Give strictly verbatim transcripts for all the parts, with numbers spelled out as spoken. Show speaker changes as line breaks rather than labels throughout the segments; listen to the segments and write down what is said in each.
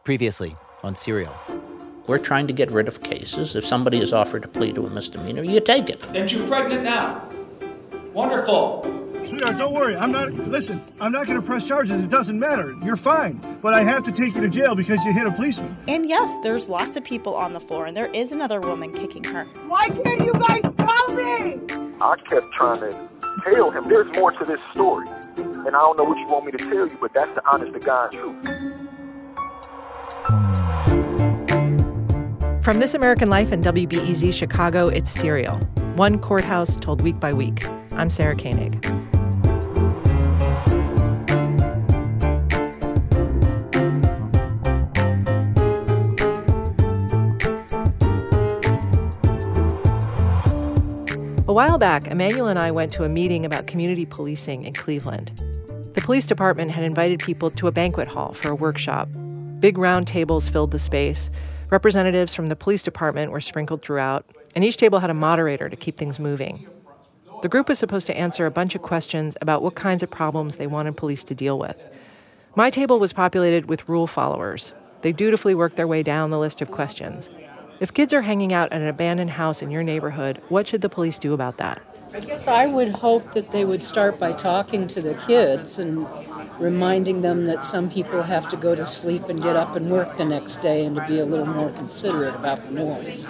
Previously on Serial.
We're trying to get rid of cases. If somebody is offered to plead to a misdemeanor, you take it.
That you're pregnant now. Wonderful.
Sweetheart, don't worry. I'm not, listen, I'm not going to press charges. It doesn't matter. You're fine. But I have to take you to jail because you hit a policeman.
And yes, there's lots of people on the floor, and there is another woman kicking her.
Why can't you guys tell me?
I kept trying to tell him there's more to this story. And I don't know what you want me to tell you, but that's the honest to God truth.
From This American Life and W B E Z Chicago, it's Serial. One courthouse told week by week. I'm Sarah Koenig. A while back, Emmanuel and I went to a meeting about community policing in Cleveland. The police department had invited people to a banquet hall for a workshop. Big round tables filled the space. Representatives from the police department were sprinkled throughout, and each table had a moderator to keep things moving. The group was supposed to answer a bunch of questions about what kinds of problems they wanted police to deal with. My table was populated with rule followers. They dutifully worked their way down the list of questions. If kids are hanging out at an abandoned house in your neighborhood, what should the police do about that?
I guess I would hope that they would start by talking to the kids and reminding them that some people have to go to sleep and get up and work the next day and to be a little more considerate about the noise.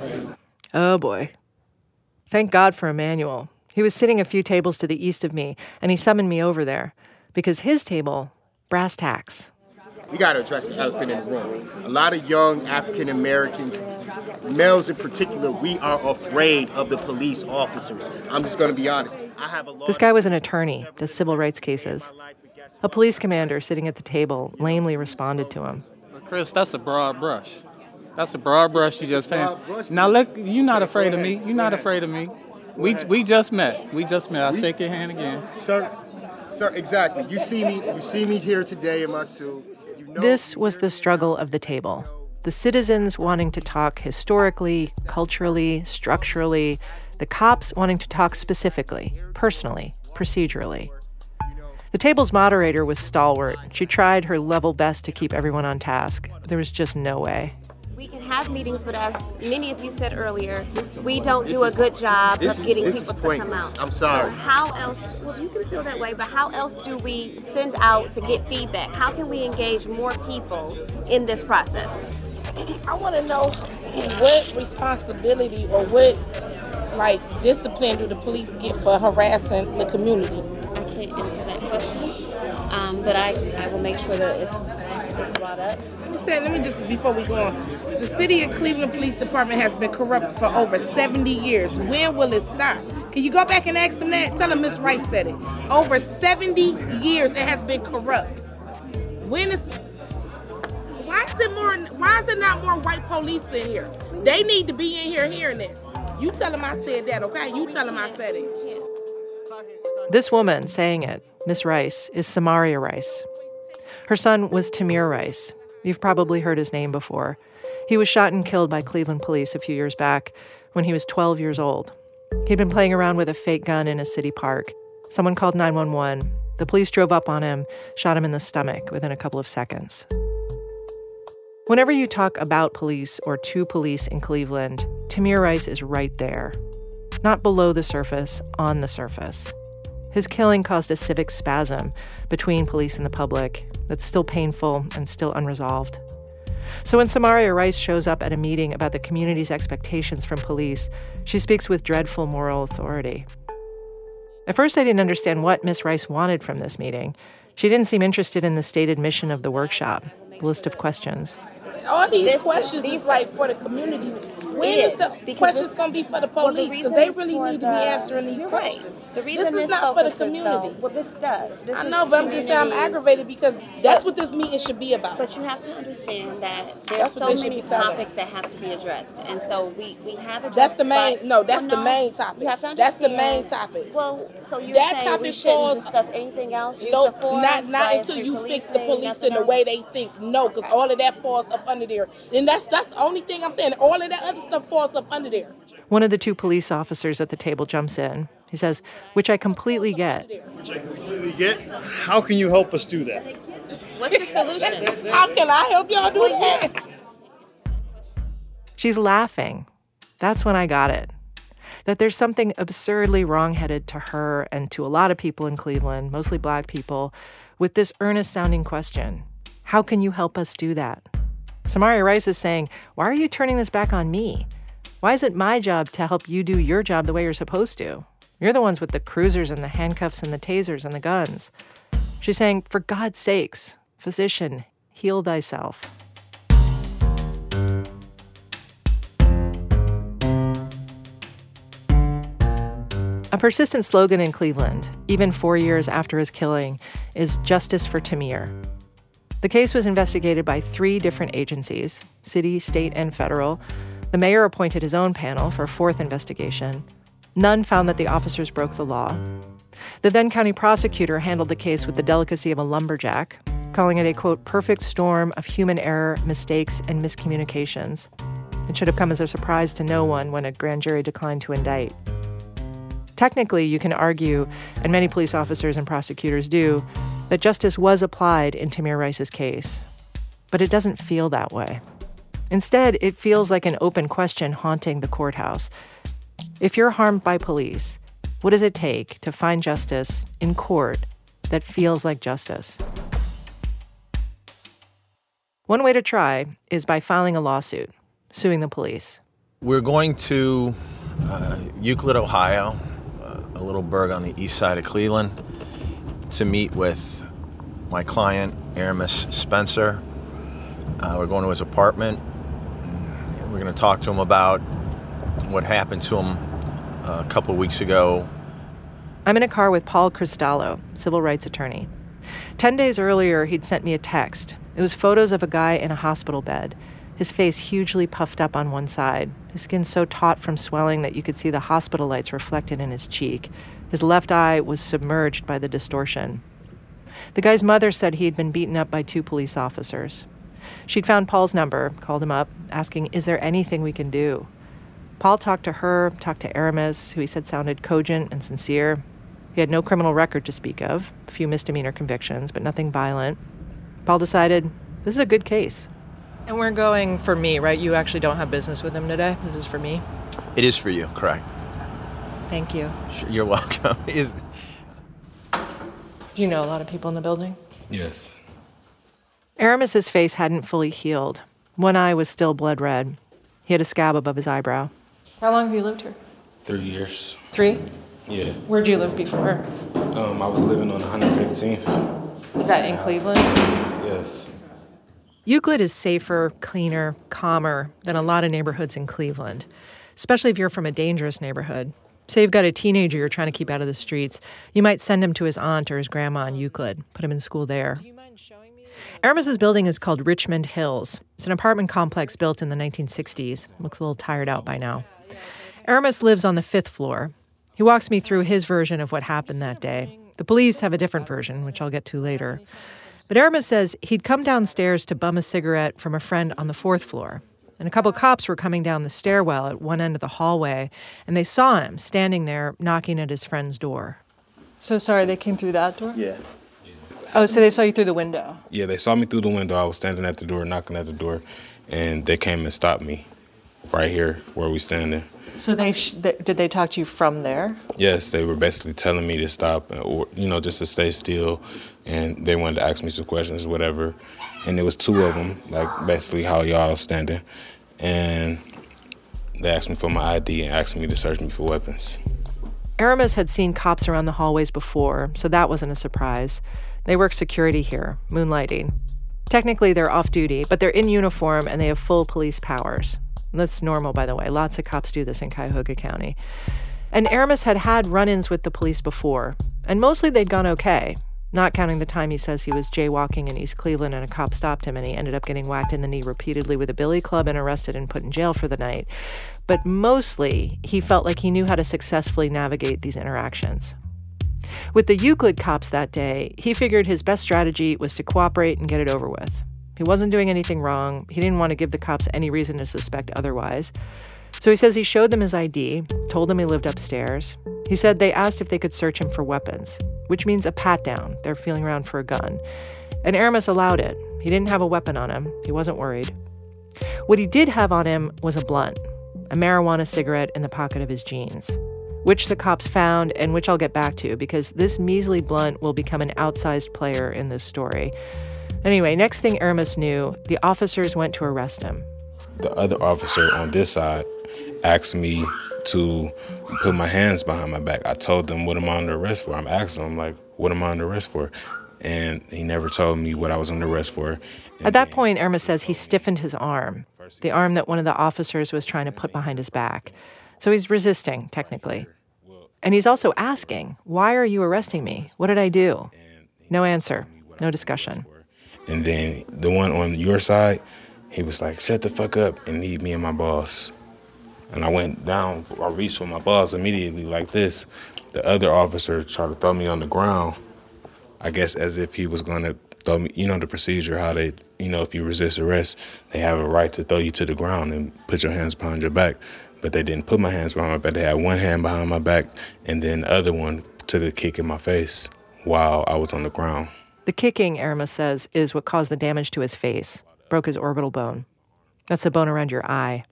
Oh, boy. Thank God for Emmanuel. He was sitting a few tables to the east of me, and he summoned me over there because his table, brass tacks.
We got to address the elephant in the room. A lot of young African Americans, males in particular, we are afraid of the police officers. I'm just going to be honest. I have a
This guy was an attorney, does civil rights cases. A police commander sitting at the table lamely responded to him.
Chris, that's a broad brush. That's a broad brush you just painted. Now, look, you're not afraid of me. You're not afraid of me. We we just met. We just met. I'll shake your hand again.
Sir, sir, exactly. You see me. You see me here today in my suit. You know
this was the struggle of the table. The citizens wanting to talk historically, culturally, structurally. The cops wanting to talk specifically, personally, procedurally. The table's moderator was stalwart. She tried her level best to keep everyone on task, but there was just no way.
We can have meetings, but as many of you said earlier, we don't do a good job of getting people to come out.
I'm sorry.
So how else, well, you can feel that way, but how else do we send out to get feedback? How can we engage more people in this process?
I want to know what responsibility or what, like, discipline do the police get for harassing the community?
I can't answer that question, um, but I, I will make sure that it's, it's brought up.
Let me just, before we go on, the City of Cleveland Police Department has been corrupt for over seventy years. When will it stop? Can you go back and ask them that? Tell them Miss Rice said it. Over seventy years it has been corrupt. When is, why is it more, why is it not more white police in here? They need to be in here hearing this. You tell them I said that, okay? You tell them I said it.
This woman saying it, Miss Rice, is Samaria Rice. Her son was Tamir Rice. You've probably heard his name before. He was shot and killed by Cleveland police a few years back when he was twelve years old. He'd been playing around with a fake gun in a city park. Someone called nine one one. The police drove up on him, shot him in the stomach within a couple of seconds. Whenever you talk about police or to police in Cleveland, Tamir Rice is right there. Not below the surface, on the surface. His killing caused a civic spasm between police and the public that's still painful and still unresolved. So when Samaria Rice shows up at a meeting about the community's expectations from police, she speaks with dreadful moral authority. At first, I didn't understand what Miss Rice wanted from this meeting. She didn't seem interested in the stated mission of the workshop, the list of questions.
All these
This-
questions
these-
is like for the community. When
It
is the
is, because
questions
this-
going to be for the
well, the
police?
reason
Because they
is
really
for
need
the-
to be answering these
you're
questions.
Right. The reason
this
this
is not for the
focuses,
community.
Though, well, this does. This
I
is
know, but I'm just saying I'm
community-
aggravated because that's
But-
what this meeting should be about.
But you have to understand that there's
That's what
so
they should
many
be telling.
topics that have to be addressed, and so we, we have addressed.
That's the main.
but-
No, that's
well,
the
no,
main topic.
You have to
That's the
understand-
main topic.
Well, so you're
That
saying
topic
we shouldn't
falls-
discuss anything else? Use
No,
of force,
not not
bias
until
through
you fix the
policing,
police
nothing
in the
else?
way they think. No, because all of that falls up under there. And that's that's the only thing I'm saying. All of that other stuff falls up under there.
One of the two police officers at the table jumps in. He says, which I completely get.
Which I completely get. How can you help us do that?
What's the solution?
How can I help y'all do that?
She's laughing. That's when I got it. That there's something absurdly wrong-headed to her and to a lot of people in Cleveland, mostly black people, with this earnest-sounding question. How can you help us do that? Samaria Rice is saying, why are you turning this back on me? Why is it my job to help you do your job the way you're supposed to? You're the ones with the cruisers and the handcuffs and the tasers and the guns. She's saying, for God's sakes, physician, heal thyself. A persistent slogan in Cleveland, even four years after his killing, is justice for Tamir. The case was investigated by three different agencies, city, state, and federal. The mayor appointed his own panel for a fourth investigation. None found that the officers broke the law. The then county prosecutor handled the case with the delicacy of a lumberjack, calling it a, quote, perfect storm of human error, mistakes, and miscommunications. It should have come as a surprise to no one when a grand jury declined to indict. Technically, you can argue, and many police officers and prosecutors do, that justice was applied in Tamir Rice's case. But it doesn't feel that way. Instead, it feels like an open question haunting the courthouse. If you're harmed by police, what does it take to find justice in court that feels like justice? One way to try is by filing a lawsuit, suing the police.
We're going to uh, Euclid, Ohio, a little burg on the east side of Cleveland, to meet with my client, Aramis Spencer. Uh, we're going to his apartment. We're going to talk to him about what happened to him a couple of weeks ago.
I'm in a car with Paul Cristallo, civil rights attorney. Ten days earlier, he'd sent me a text. It was photos of a guy in a hospital bed, his face hugely puffed up on one side, his skin so taut from swelling that you could see the hospital lights reflected in his cheek. His left eye was submerged by the distortion. The guy's mother said he had been beaten up by two police officers. She'd found Paul's number, called him up, asking, is there anything we can do? Paul talked to her, talked to Aramis, who he said sounded cogent and sincere. He had no criminal record to speak of, a few misdemeanor convictions, but nothing violent. Paul decided, this is a good case. And we're going for me, right? You actually don't have business with him today? This is for me?
It is for you, correct.
Thank you.
Sure, you're welcome. Is...
Do you know a lot of people in the building?
Yes.
Aramis's face hadn't fully healed. One eye was still blood red. He had a scab above his eyebrow. How long have you lived here?
Three years.
Three?
Yeah.
Where'd you live before?
Um, I was living on one hundred fifteenth.
Was that in Cleveland?
Yes.
Euclid is safer, cleaner, calmer than a lot of neighborhoods in Cleveland, especially if you're from a dangerous neighborhood. Say you've got a teenager you're trying to keep out of the streets, you might send him to his aunt or his grandma in Euclid, put him in school there. Aramis's building is called Richmond Hills. It's an apartment complex built in the nineteen sixties. Looks a little tired out by now. Aramis lives on the fifth floor. He walks me through his version of what happened that day. The police have a different version, which I'll get to later. But Aramis says he'd come downstairs to bum a cigarette from a friend on the fourth floor. And a couple cops were coming down the stairwell at one end of the hallway, and they saw him standing there knocking at his friend's door. So sorry, they came through that door?
Yeah.
Oh, so they saw you through the window?
Yeah, they saw me through the window. I was standing at the door, knocking at the door, and they came and stopped me right here where we standing.
So they, sh- they did they talk to you from there?
Yes, they were basically telling me to stop, or you know, just to stay still, and they wanted to ask me some questions, whatever. And there was two of them, like basically how y'all standing, and they asked me for my I D and asked me to search me for weapons.
Aramis had seen cops around the hallways before, so that wasn't a surprise. They work security here, moonlighting. Technically, they're off-duty, but they're in uniform and they have full police powers. That's normal, by the way. Lots of cops do this in Cuyahoga County. And Aramis had had run-ins with the police before, and mostly they'd gone okay, not counting the time he says he was jaywalking in East Cleveland and a cop stopped him and he ended up getting whacked in the knee repeatedly with a billy club and arrested and put in jail for the night. But mostly, he felt like he knew how to successfully navigate these interactions. With the Euclid cops that day, he figured his best strategy was to cooperate and get it over with. He wasn't doing anything wrong. He didn't want to give the cops any reason to suspect otherwise. So he says he showed them his I D, told them he lived upstairs. He said they asked if they could search him for weapons, which means a pat-down. They're feeling around for a gun. And Aramis allowed it. He didn't have a weapon on him. He wasn't worried. What he did have on him was a blunt, a marijuana cigarette in the pocket of his jeans, which the cops found and which I'll get back to because this measly blunt will become an outsized player in this story. Anyway, next thing Aramis knew, the officers went to arrest him.
The other officer on this side asked me to put my hands behind my back. I told them, what am I under arrest for? I'm asking him, like, what am I under arrest for? And he never told me what I was under arrest for. And
At that point, Aramis says he stiffened his arm, the arm that one of the officers was trying to put behind his back. So he's resisting, technically. And he's also asking, why are you arresting me? What did I do? No answer, no discussion.
And then the one on your side, he was like, shut the fuck up and leave me and my boss. And I went down, I reached for my boss immediately like this. The other officer tried to throw me on the ground, I guess as if he was going to throw me, you know the procedure, how they, you know, if you resist arrest, they have a right to throw you to the ground and put your hands behind your back. But they didn't put my hands behind my back. They had one hand behind my back, and then the other one took a kick in my face while I was on the ground.
The kicking, Aramis says, is what caused the damage to his face, broke his orbital bone. That's the bone around your eye.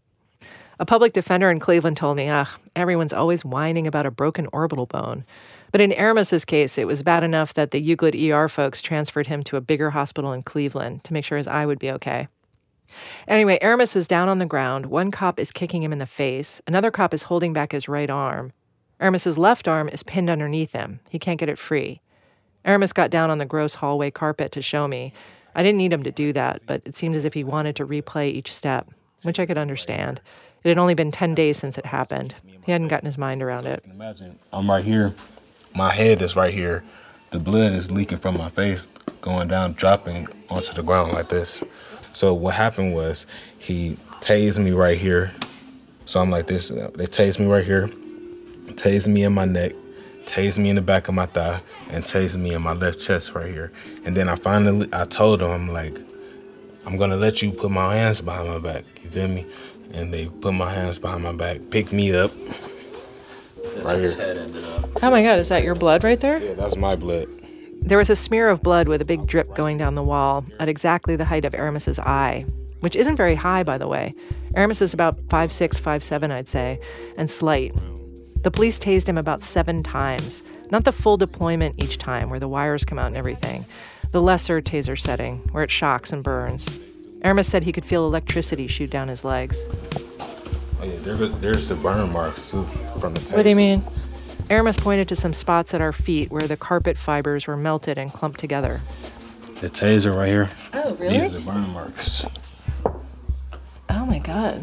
A public defender in Cleveland told me, ugh, everyone's always whining about a broken orbital bone. But in Aramis's case, it was bad enough that the Euclid E R folks transferred him to a bigger hospital in Cleveland to make sure his eye would be okay. Anyway, Aramis was down on the ground. One cop is kicking him in the face. Another cop is holding back his right arm. Aramis's left arm is pinned underneath him. He can't get it free. Aramis got down on the gross hallway carpet to show me. I didn't need him to do that, but it seemed as if he wanted to replay each step, which I could understand. It had only been ten days since it happened. He hadn't gotten his mind around it.
Imagine I'm right here. My head is right here. The blood is leaking from my face, going down, dropping onto the ground like this. So what happened was he tased me right here. So I'm like this. They tased me right here, tased me in my neck, tased me in the back of my thigh, and tased me in my left chest right here. And then I finally, I told them, I'm like, I'm going to let you put my hands behind my back. You feel me? And they put my hands behind my back, picked me up.
That's
right
his
here.
head ended up.
Oh my God, is that your blood right there?
Yeah, that's my blood.
There was a smear of blood with a big drip going down the wall at exactly the height of Aramis's eye, which isn't very high, by the way. Aramis is about five six, five seven, I'd say, and slight. The police tased him about seven times, not the full deployment each time where the wires come out and everything, the lesser taser setting where it shocks and burns. Aramis said he could feel electricity shoot down his legs.
Oh yeah, there, there's the burn marks too from the taser.
What do you mean? Aramis pointed to some spots at our feet where the carpet fibers were melted and clumped together.
The taser right here.
Oh, really?
These are the burn marks.
Oh my God.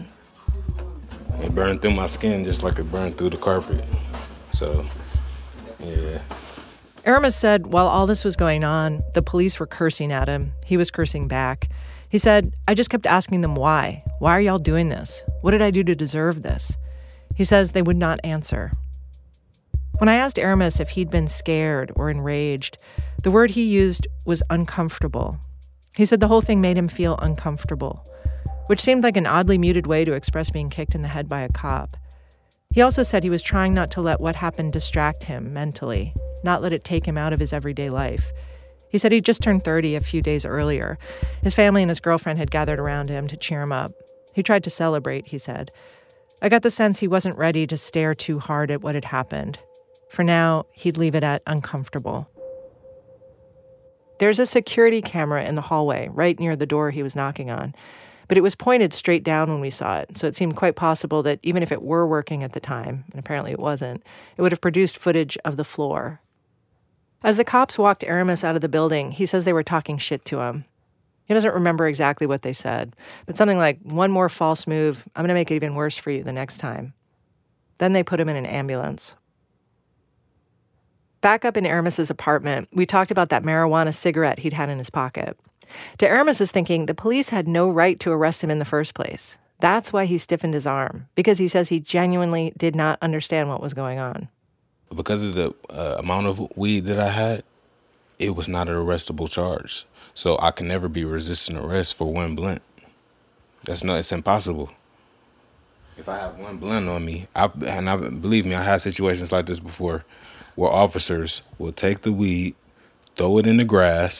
It burned through my skin just like it burned through the carpet. So, yeah.
Aramis said while all this was going on, the police were cursing at him. He was cursing back. He said, I just kept asking them why. Why are y'all doing this? What did I do to deserve this? He says they would not answer. When I asked Aramis if he'd been scared or enraged, the word he used was uncomfortable. He said the whole thing made him feel uncomfortable, which seemed like an oddly muted way to express being kicked in the head by a cop. He also said he was trying not to let what happened distract him mentally, not let it take him out of his everyday life. He said he'd just turned thirty a few days earlier. His family and his girlfriend had gathered around him to cheer him up. He tried to celebrate, he said. I got the sense he wasn't ready to stare too hard at what had happened. For now, he'd leave it at uncomfortable. There's a security camera in the hallway, right near the door he was knocking on. But it was pointed straight down when we saw it, so it seemed quite possible that even if it were working at the time, and apparently it wasn't, it would have produced footage of the floor. As the cops walked Aramis out of the building, he says they were talking shit to him. He doesn't remember exactly what they said, but something like, one more false move, I'm going to make it even worse for you the next time. Then they put him in an ambulance. Back up in Aramis's apartment, we talked about that marijuana cigarette he'd had in his pocket. To Aramis's thinking, the police had no right to arrest him in the first place. That's why he stiffened his arm, because he says he genuinely did not understand what was going on.
Because of the uh, amount of weed that I had, it was not an arrestable charge. So I can never be resisting arrest for one blunt. That's not, it's impossible. If I have one blunt on me, I've, and I, believe me, I had situations like this before, where officers will take the weed, throw it in the grass,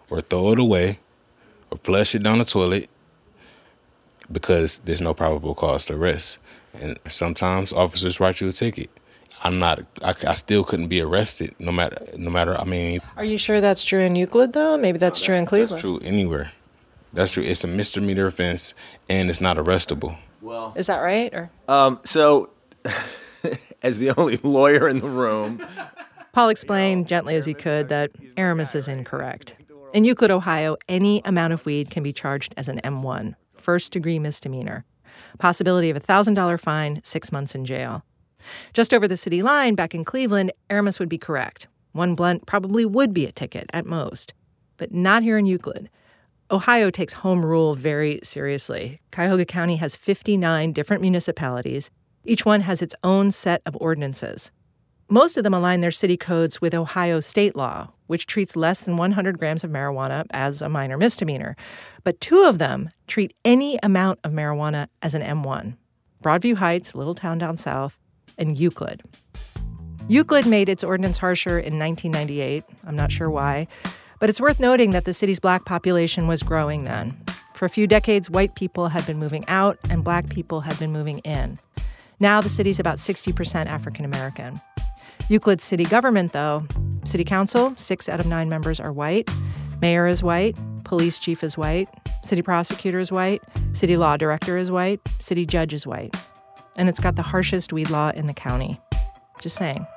or throw it away or flush it down the toilet because there's no probable cause to arrest. And sometimes officers write you a ticket. I'm not, I, I still couldn't be arrested no matter, no matter, I mean.
Are you sure that's true in Euclid, though? Maybe that's, no, that's true in Cleveland.
That's true anywhere. That's true. It's a misdemeanor offense, and it's not arrestable.
Well, is that right? Or
um, so, as the only lawyer in the room,
Paul explained gently as he could that Aramis is incorrect. In Euclid, Ohio, any amount of weed can be charged as an M one, first-degree misdemeanor. Possibility of a one thousand dollars fine, six months in jail. Just over the city line back in Cleveland, Aramis would be correct. One blunt probably would be a ticket at most. But not here in Euclid. Ohio takes home rule very seriously. Cuyahoga County has fifty-nine different municipalities. Each one has its own set of ordinances. Most of them align their city codes with Ohio state law, which treats less than one hundred grams of marijuana as a minor misdemeanor. But two of them treat any amount of marijuana as an M one. Broadview Heights, a little town down south, and Euclid. Euclid made its ordinance harsher in nineteen ninety-eight. I'm not sure why. But it's worth noting that the city's black population was growing then. For a few decades, white people had been moving out and black people had been moving in. Now the city's about sixty percent African American. Euclid's city government, though, city council, six out of nine members are white. Mayor is white. Police chief is white. City prosecutor is white. City law director is white. City judge is white. And it's got the harshest weed law in the county. Just saying.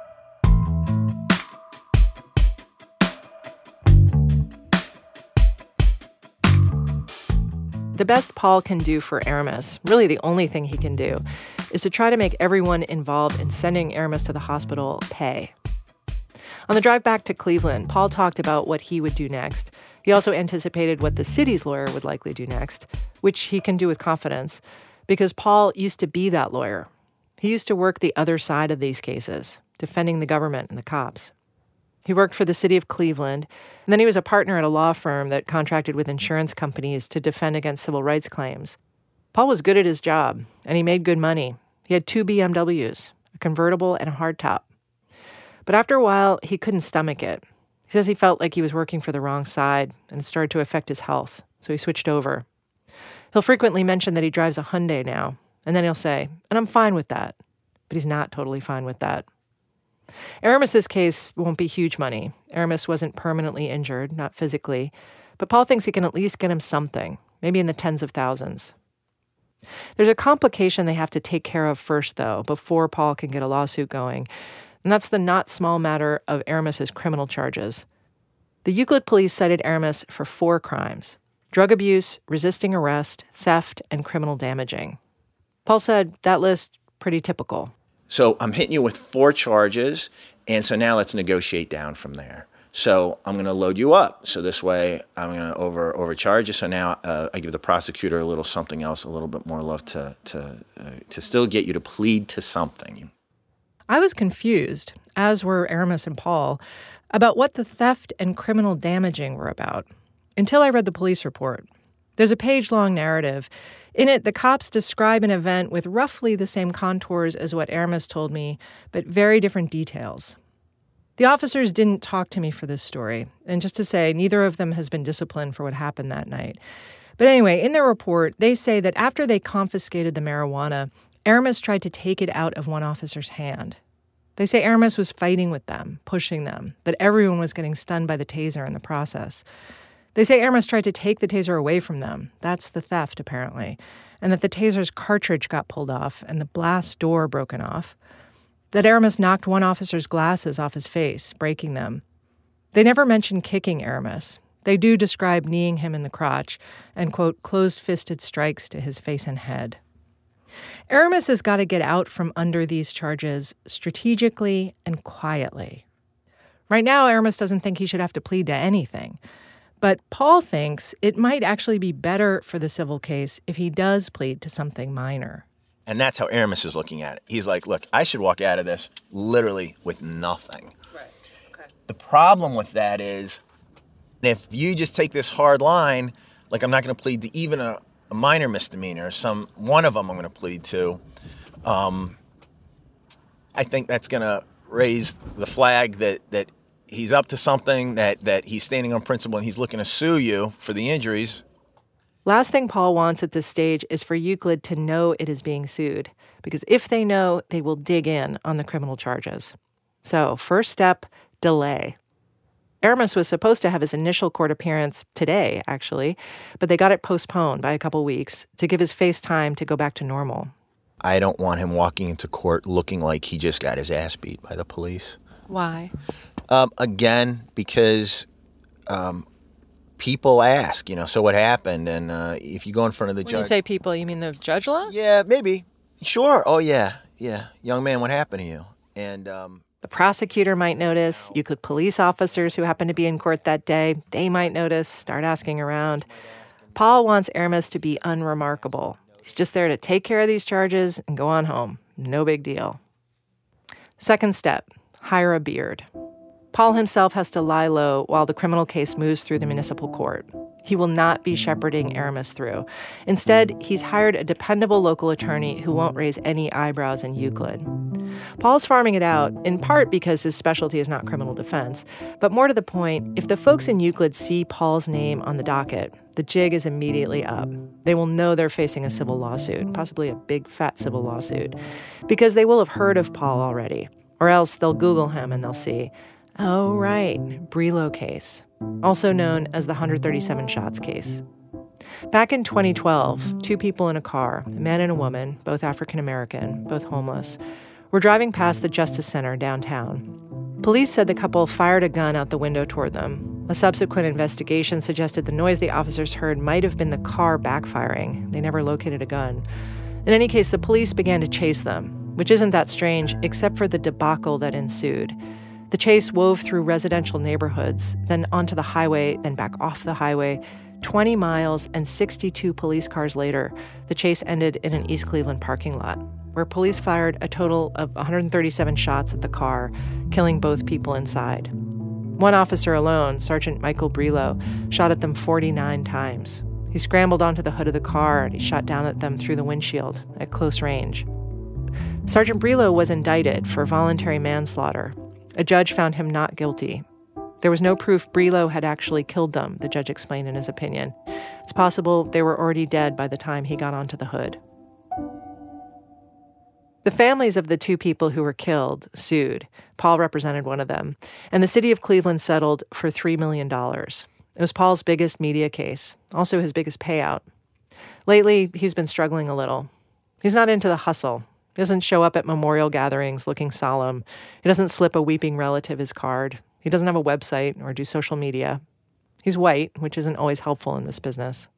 The best Paul can do for Aramis, really the only thing he can do, is to try to make everyone involved in sending Aramis to the hospital pay. On the drive back to Cleveland, Paul talked about what he would do next. He also anticipated what the city's lawyer would likely do next, which he can do with confidence, because Paul used to be that lawyer. He used to work the other side of these cases, defending the government and the cops. He worked for the city of Cleveland, and then he was a partner at a law firm that contracted with insurance companies to defend against civil rights claims. Paul was good at his job, and he made good money. He had two B M Ws, a convertible and a hardtop. But after a while, he couldn't stomach it. He says he felt like he was working for the wrong side, and it started to affect his health, so he switched over. He'll frequently mention that he drives a Hyundai now, and then he'll say, and I'm fine with that. But he's not totally fine with that. Aramis's case won't be huge money. Aramis wasn't permanently injured, not physically, but Paul thinks he can at least get him something, maybe in the tens of thousands. There's a complication they have to take care of first, though, before Paul can get a lawsuit going, and that's the not small matter of Aramis's criminal charges. The Euclid police cited Aramis for four crimes: drug abuse, resisting arrest, theft, and criminal damaging. Paul said that list pretty typical.
So I'm hitting you with four charges, and so now let's negotiate down from there. So I'm going to load you up. So this way I'm going to over overcharge you. So now uh, I give the prosecutor a little something else, a little bit more love to to uh, to still get you to plead to something.
I was confused, as were Aramis and Paul, about what the theft and criminal damaging were about, until I read the police report. There's a page-long narrative. In it, the cops describe an event with roughly the same contours as what Aramis told me, but very different details. The officers didn't talk to me for this story, and just to say, neither of them has been disciplined for what happened that night. But anyway, in their report, they say that after they confiscated the marijuana, Aramis tried to take it out of one officer's hand. They say Aramis was fighting with them, pushing them, that everyone was getting stunned by the taser in the process. They say Aramis tried to take the taser away from them. That's the theft, apparently. And that the taser's cartridge got pulled off and the blast door broken off. That Aramis knocked one officer's glasses off his face, breaking them. They never mention kicking Aramis. They do describe kneeing him in the crotch and, quote, closed-fisted strikes to his face and head. Aramis has got to get out from under these charges strategically and quietly. Right now, Aramis doesn't think he should have to plead to anything. But Paul thinks it might actually be better for the civil case if he does plead to something minor.
And that's how Aramis is looking at it. He's like, look, I should walk out of this literally with nothing.
Right. Okay.
The problem with that is if you just take this hard line, like I'm not going to plead to even a, a minor misdemeanor, some one of them I'm going to plead to, um, I think that's going to raise the flag that, that he's up to something, that, that he's standing on principle and he's looking to sue you for the injuries.
Last thing Paul wants at this stage is for Euclid to know it is being sued, because if they know, they will dig in on the criminal charges. So, first step, delay. Aramis was supposed to have his initial court appearance today, actually, but they got it postponed by a couple weeks to give his face time to go back to normal.
I don't want him walking into court looking like he just got his ass beat by the police.
Why?
Um, again, because um, people ask, you know, so what happened? And uh, if you go in front of the
When
judge...
you say people, you mean the judge laws?
Yeah, maybe. Sure. Oh, yeah. Yeah. Young man, what happened to you? And... Um,
The prosecutor might notice. Euclid police officers who happen to be in court that day, they might notice, start asking around. Paul wants Aramis to be unremarkable. He's just there to take care of these charges and go on home. No big deal. Second step, hire a beard. Paul himself has to lie low while the criminal case moves through the municipal court. He will not be shepherding Aramis through. Instead, he's hired a dependable local attorney who won't raise any eyebrows in Euclid. Paul's farming it out, in part because his specialty is not criminal defense. But more to the point, if the folks in Euclid see Paul's name on the docket, the jig is immediately up. They will know they're facing a civil lawsuit, possibly a big, fat civil lawsuit, because they will have heard of Paul already. Or else they'll Google him and they'll see, oh, right, Brelo case, also known as the one hundred thirty-seven shots case. Back in twenty twelve, two people in a car, a man and a woman, both African-American, both homeless, were driving past the Justice Center downtown. Police said the couple fired a gun out the window toward them. A subsequent investigation suggested the noise the officers heard might have been the car backfiring. They never located a gun. In any case, the police began to chase them, which isn't that strange, except for the debacle that ensued. The chase wove through residential neighborhoods, then onto the highway, then back off the highway. twenty miles and sixty-two police cars later, the chase ended in an East Cleveland parking lot, where police fired a total of one hundred thirty-seven shots at the car, killing both people inside. One officer alone, Sergeant Michael Brelo, shot at them forty-nine times. He scrambled onto the hood of the car and he shot down at them through the windshield at close range. Sergeant Brelo was indicted for voluntary manslaughter. A judge found him not guilty. There was no proof Brelo had actually killed them, the judge explained in his opinion. It's possible they were already dead by the time he got onto the hood. The families of the two people who were killed sued. Paul represented one of them. And the city of Cleveland settled for three million dollars. It was Paul's biggest media case, also his biggest payout. Lately, he's been struggling a little. He's not into the hustle. He doesn't show up at memorial gatherings looking solemn. He doesn't slip a weeping relative his card. He doesn't have a website or do social media. He's white, which isn't always helpful in this business.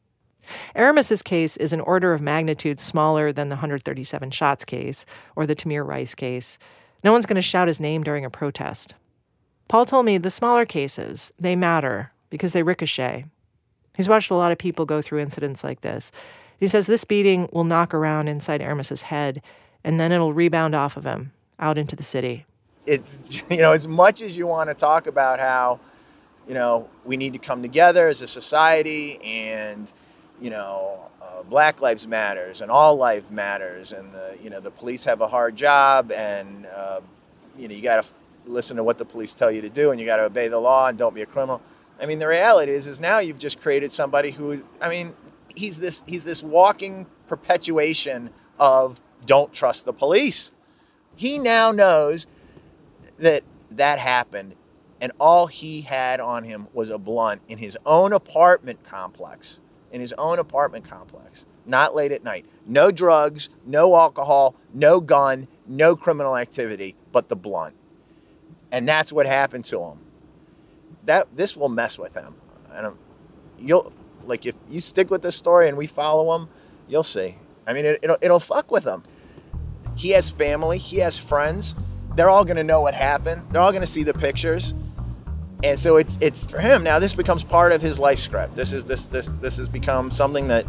Aramis's case is an order of magnitude smaller than the one hundred thirty-seven shots case or the Tamir Rice case. No one's going to shout his name during a protest. Paul told me the smaller cases, they matter because they ricochet. He's watched a lot of people go through incidents like this. He says this beating will knock around inside Aramis's head, and then it'll rebound off of him out into the city.
It's, you know, as much as you want to talk about how, you know, we need to come together as a society and, you know, uh, Black Lives Matters and all life matters and, the, you know, the police have a hard job and, uh, you know, you got to f- listen to what the police tell you to do and you got to obey the law and don't be a criminal. I mean, the reality is, is now you've just created somebody who, I mean, he's this, he's this walking perpetuation of don't trust the police. He now knows that that happened, and all he had on him was a blunt in his own apartment complex, in his own apartment complex, not late at night. No drugs, no alcohol, no gun, no criminal activity, but the blunt. And that's what happened to him. That this will mess with him. And you'll like if you stick with this story and we follow him, you'll see. I mean, it, it'll it'll fuck with him. He has family, he has friends. They're all going to know what happened. They're all going to see the pictures. And so it's it's for him now, this becomes part of his life script. This is this this this has become something that,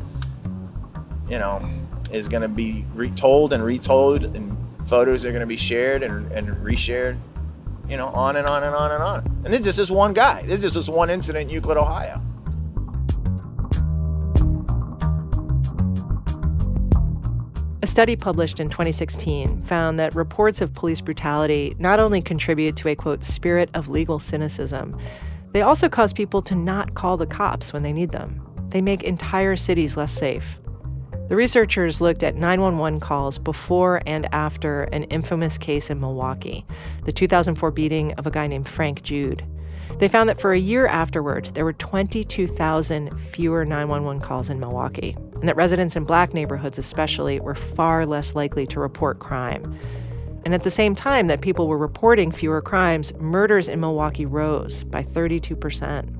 you know, is going to be retold and retold, and photos are going to be shared and, and reshared, you know, on and on and on and on. And this is just one guy. This is just one incident in Euclid, Ohio.
A study published in twenty sixteen found that reports of police brutality not only contribute to a, quote, spirit of legal cynicism, they also cause people to not call the cops when they need them. They make entire cities less safe. The researchers looked at nine one one calls before and after an infamous case in Milwaukee, the two thousand four beating of a guy named Frank Jude. They found that for a year afterwards, there were twenty-two thousand fewer nine one one calls in Milwaukee, and that residents in black neighborhoods especially were far less likely to report crime. And at the same time that people were reporting fewer crimes, murders in Milwaukee rose by thirty-two percent.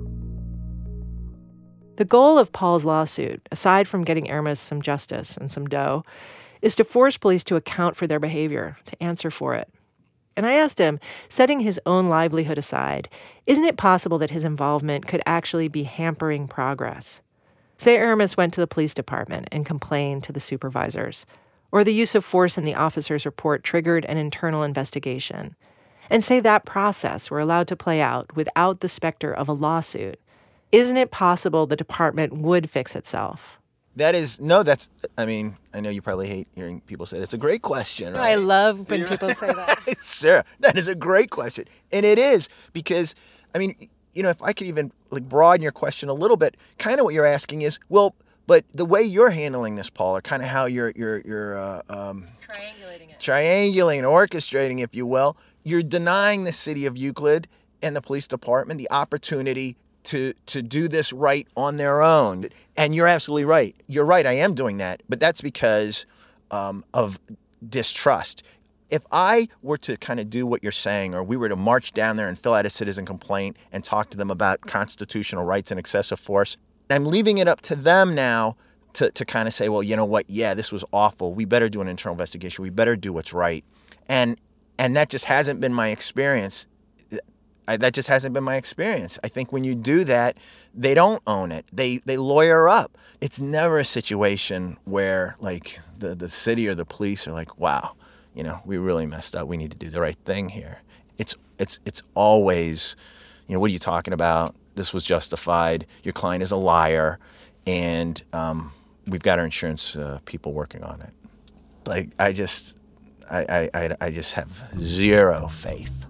The goal of Paul's lawsuit, aside from getting Aramis some justice and some dough, is to force police to account for their behavior, to answer for it. And I asked him, setting his own livelihood aside, isn't it possible that his involvement could actually be hampering progress? Say Aramis went to the police department and complained to the supervisors, or the use of force in the officer's report triggered an internal investigation. And say that process were allowed to play out without the specter of a lawsuit. Isn't it possible the department would fix itself?
That is, no, that's, I mean, I know you probably hate hearing people say that's a great question, right?
I love when people say that.
Sarah, that is a great question. And it is, because, I mean, you know, if I could even like broaden your question a little bit, kind of what you're asking is, well, but the way you're handling this, Paul, or kind of how you're, you're, you're uh, um, triangulating it, triangulating, orchestrating, if you will, you're denying the city of Euclid and the police department the opportunity to to do this right on their own. And you're absolutely right. You're right, I am doing that. But that's because um, of distrust. If I were to kind of do what you're saying, or we were to march down there and fill out a citizen complaint and talk to them about constitutional rights and excessive force, I'm leaving it up to them now to, to kind of say, well, you know what? Yeah, this was awful. We better do an internal investigation. We better do what's right. And and that just hasn't been my experience. I, that just hasn't been my experience. I think when you do that, they don't own it. They they lawyer up. It's never a situation where like the, the city or the police are like, wow, you know, we really messed up. We need to do the right thing here. It's it's it's always, you know, what are you talking about? This was justified. Your client is a liar, and um, we've got our insurance uh, people working on it. Like I just, I I I just have zero faith.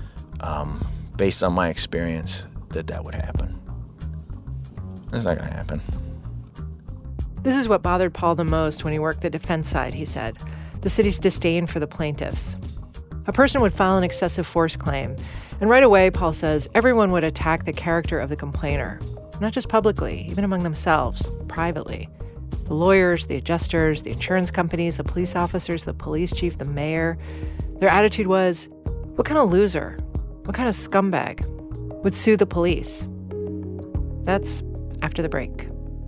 Um, based on my experience, that that would happen. It's not going to happen.
This is what bothered Paul the most when he worked the defense side, he said. The city's disdain for the plaintiffs. A person would file an excessive force claim, and right away, Paul says, everyone would attack the character of the complainer. Not just publicly, even among themselves, privately. The lawyers, the adjusters, the insurance companies, the police officers, the police chief, the mayor. Their attitude was, what kind of loser? What kind of scumbag would sue the police? That's after the break.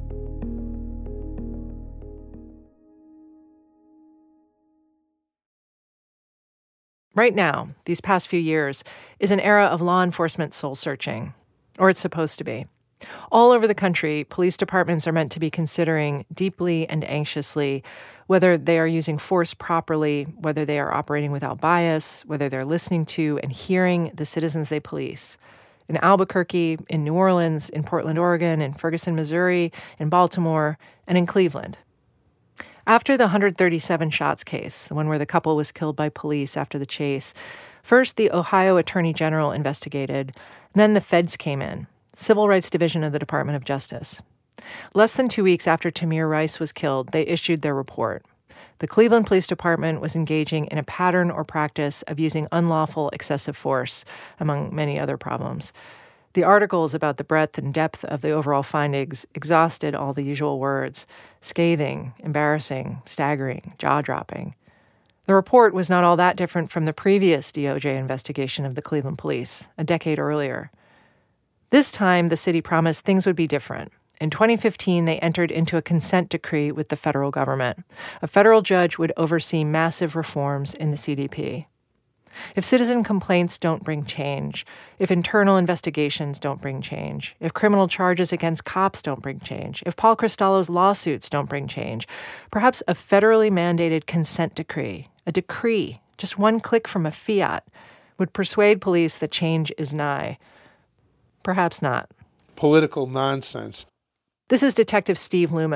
Right now, these past few years, is an era of law enforcement soul-searching, or it's supposed to be. All over the country, police departments are meant to be considering deeply and anxiously whether they are using force properly, whether they are operating without bias, whether they're listening to and hearing the citizens they police. In Albuquerque, in New Orleans, in Portland, Oregon, in Ferguson, Missouri, in Baltimore, and in Cleveland. After the one hundred thirty-seven shots case, the one where the couple was killed by police after the chase, first the Ohio Attorney General investigated, then the feds came in. Civil Rights Division of the Department of Justice. Less than two weeks after Tamir Rice was killed, they issued their report. The Cleveland Police Department was engaging in a pattern or practice of using unlawful excessive force, among many other problems. The articles about the breadth and depth of the overall findings exhausted all the usual words: scathing, embarrassing, staggering, jaw-dropping. The report was not all that different from the previous D O J investigation of the Cleveland police, a decade earlier. This time, the city promised things would be different. In twenty fifteen, they entered into a consent decree with the federal government. A federal judge would oversee massive reforms in the C D P. If citizen complaints don't bring change, if internal investigations don't bring change, if criminal charges against cops don't bring change, if Paul Cristallo's lawsuits don't bring change, perhaps a federally mandated consent decree, a decree, just one click from a fiat, would persuade police that change is nigh. Perhaps not.
Political nonsense.
This is Detective Steve Loomis.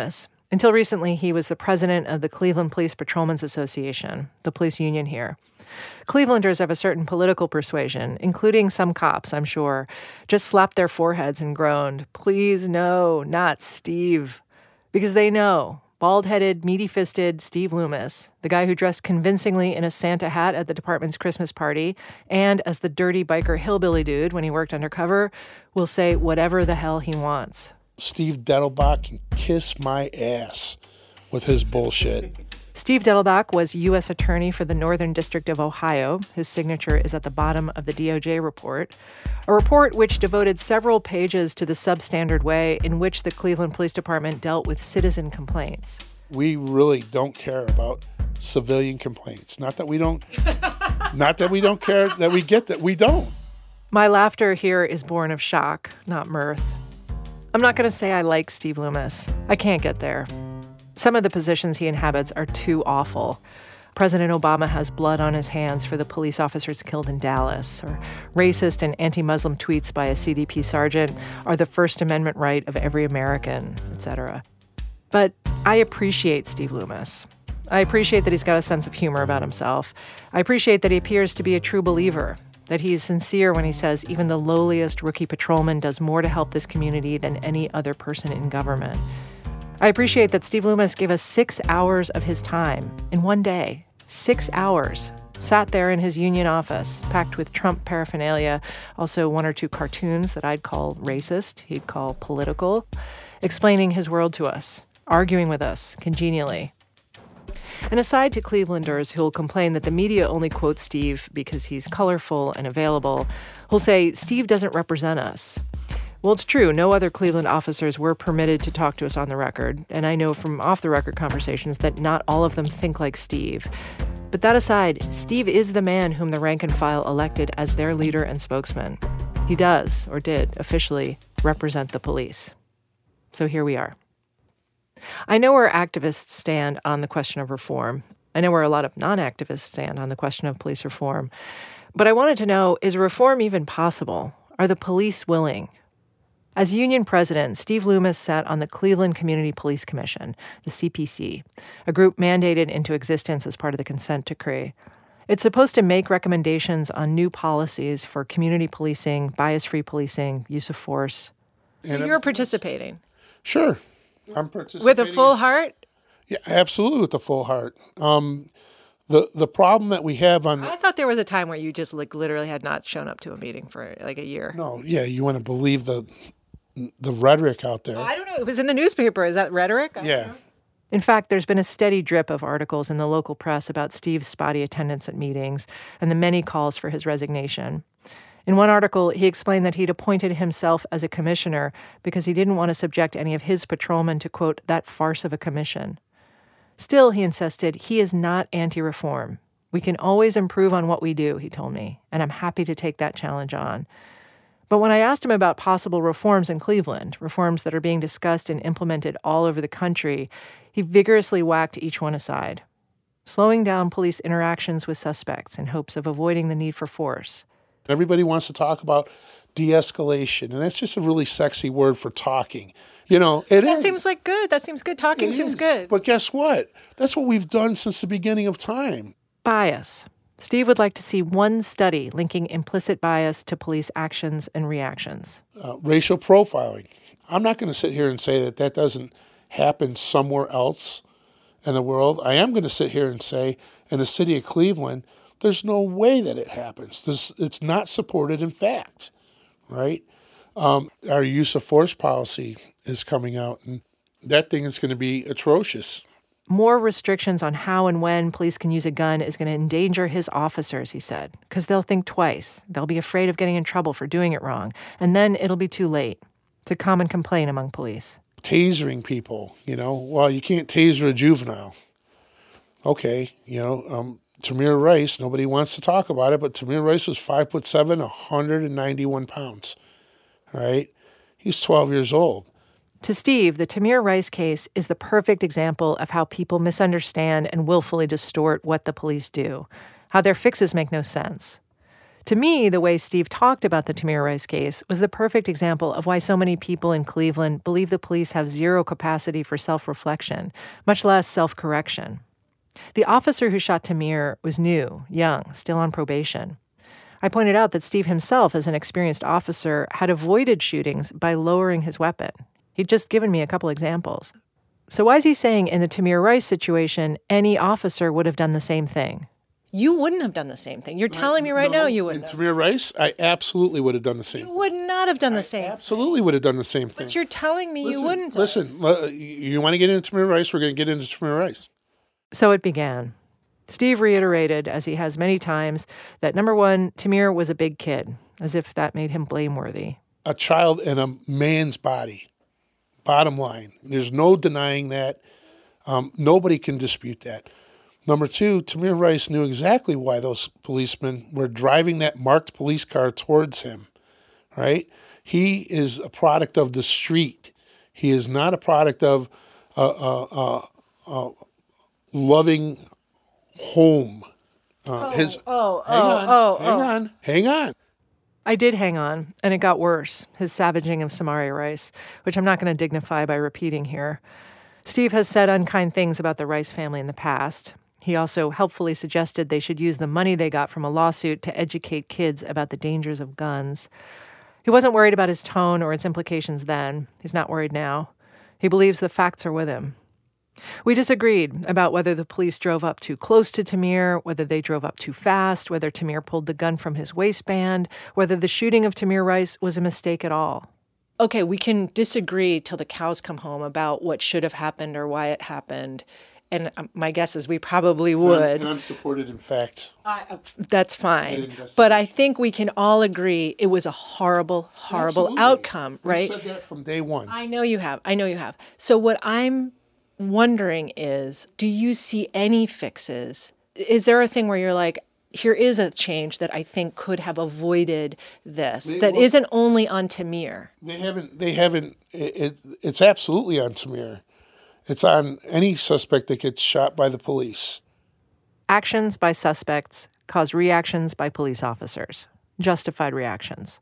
Until recently, he was the president of the Cleveland Police Patrolmen's Association, the police union here. Clevelanders of a certain political persuasion, including some cops, I'm sure, just slapped their foreheads and groaned, "Please no, not Steve." Because they know bald-headed, meaty-fisted Steve Loomis, the guy who dressed convincingly in a Santa hat at the department's Christmas party and as the dirty biker hillbilly dude when he worked undercover, will say whatever the hell he wants.
Steve Dettelbach can kiss my ass with his bullshit.
Steve Dettelbach was U S Attorney for the Northern District of Ohio. His signature is at the bottom of the D O J report, a report which devoted several pages to the substandard way in which the Cleveland Police Department dealt with citizen complaints.
We really don't care about civilian complaints. Not that we don't, not that we don't care that we get that. We don't.
My laughter here is born of shock, not mirth. I'm not going to say I like Steve Loomis. I can't get there. Some of the positions he inhabits are too awful. President Obama has blood on his hands for the police officers killed in Dallas, or racist and anti-Muslim tweets by a C D P sergeant are the First Amendment right of every American, et cetera. But I appreciate Steve Loomis. I appreciate that he's got a sense of humor about himself. I appreciate that he appears to be a true believer, that he's sincere when he says even the lowliest rookie patrolman does more to help this community than any other person in government. I appreciate that Steve Loomis gave us six hours of his time in one day. Six hours. Sat there in his union office, packed with Trump paraphernalia, also one or two cartoons that I'd call racist, he'd call political, explaining his world to us, arguing with us congenially. And aside to Clevelanders who'll complain that the media only quotes Steve because he's colorful and available, who'll say Steve doesn't represent us. Well, it's true. No other Cleveland officers were permitted to talk to us on the record, and I know from off-the-record conversations that not all of them think like Steve. But that aside, Steve is the man whom the rank and file elected as their leader and spokesman. He does, or did, officially represent the police. So here we are. I know where activists stand on the question of reform. I know where a lot of non-activists stand on the question of police reform. But I wanted to know, is reform even possible? Are the police willing? As union president, Steve Loomis sat on the Cleveland Community Police Commission, the C P C, a group mandated into existence as part of the consent decree. It's supposed to make recommendations on new policies for community policing, bias-free policing, use of force. So
And
you're participating?
Sure. I'm participating.
With a full heart?
Yeah, absolutely with a full heart. Um, the the problem that we have on...
I thought there was a time where you just like literally had not shown up to a meeting for like a year.
No, yeah, you want to believe the the rhetoric out there.
Oh, I don't know. It was in the newspaper. Is that rhetoric? I
yeah.
In fact, there's been a steady drip of articles in the local press about Steve's spotty attendance at meetings and the many calls for his resignation. In one article, he explained that he'd appointed himself as a commissioner because he didn't want to subject any of his patrolmen to, quote, that farce of a commission. Still, he insisted, he is not anti-reform. We can always improve on what we do, he told me, and I'm happy to take that challenge on. But when I asked him about possible reforms in Cleveland, reforms that are being discussed and implemented all over the country, he vigorously whacked each one aside, slowing down police interactions with suspects in hopes of avoiding the need for force.
Everybody wants to talk about de-escalation, and that's just a really sexy word for talking. You know, it
That
is.
seems like good. That seems good. Talking
It
seems
is.
good.
But guess what? That's what we've done since the beginning of time.
Bias. Steve would like to see one study linking implicit bias to police actions and reactions.
Uh, racial profiling. I'm not going to sit here and say that that doesn't happen somewhere else in the world. I am going to sit here and say in the city of Cleveland, there's no way that it happens. This, it's not supported in fact, right? Um, our use of force policy is coming out, and that thing is going to be atrocious.
More restrictions on how and when police can use a gun is going to endanger his officers, he said, because they'll think twice. They'll be afraid of getting in trouble for doing it wrong, and then it'll be too late. It's a common complaint among police.
Tasering people, you know, well, you can't taser a juvenile. Okay, you know, um, Tamir Rice, nobody wants to talk about it, but Tamir Rice was five foot seven, one hundred ninety-one pounds, all right? He's twelve years old.
To Steve, the Tamir Rice case is the perfect example of how people misunderstand and willfully distort what the police do, how their fixes make no sense. To me, the way Steve talked about the Tamir Rice case was the perfect example of why so many people in Cleveland believe the police have zero capacity for self-reflection, much less self-correction. The officer who shot Tamir was new, young, still on probation. I pointed out that Steve himself, as an experienced officer, had avoided shootings by lowering his weapon. He'd just given me a couple examples. So why is he saying in the Tamir Rice situation, any officer would have done the same thing? You wouldn't have done the same thing. You're telling me right
no,
now you wouldn't.
In Tamir Rice, I absolutely would have done the same.
You would not have done the same.
Absolutely would have done the same thing.
But you're telling me
listen,
you wouldn't have.
Listen, uh, you want to get into Tamir Rice? We're going to get into Tamir Rice.
So it began. Steve reiterated, as he has many times, that number one, Tamir was a big kid, as if that made him blameworthy.
A child in a man's body. Bottom line. There's no denying that. Um, nobody can dispute that. Number two, Tamir Rice knew exactly why those policemen were driving that marked police car towards him, right? He is a product of the street. He is not a product of a, a, a, a loving home. Uh,
oh,
his,
oh,
hang
oh,
on,
oh,
hang
oh.
on, hang on.
I did hang on, and it got worse, his savaging of Samaria Rice, which I'm not going to dignify by repeating here. Steve has said unkind things about the Rice family in the past. He also helpfully suggested they should use the money they got from a lawsuit to educate kids about the dangers of guns. He wasn't worried about his tone or its implications then. He's not worried now. He believes the facts are with him. We disagreed about whether the police drove up too close to Tamir, whether they drove up too fast, whether Tamir pulled the gun from his waistband, whether the shooting of Tamir Rice was a mistake at all. Okay, we can disagree till the cows come home about what should have happened or why it happened. And my guess is we probably would.
And I'm, and I'm supported in fact.
I, that's fine. But I think we can all agree it was a horrible, horrible
Absolutely.
outcome, right?
You said that from day one.
I know you have. I know you have. So what I'm wondering is, do you see any fixes? Is there a thing where you're like, here is a change that I think could have avoided this,
They,
that
well,
isn't only on Tamir?
They haven't, they haven't, it, it, it's absolutely on Tamir. It's on any suspect that gets shot by the police.
Actions by suspects cause reactions by police officers. Justified reactions.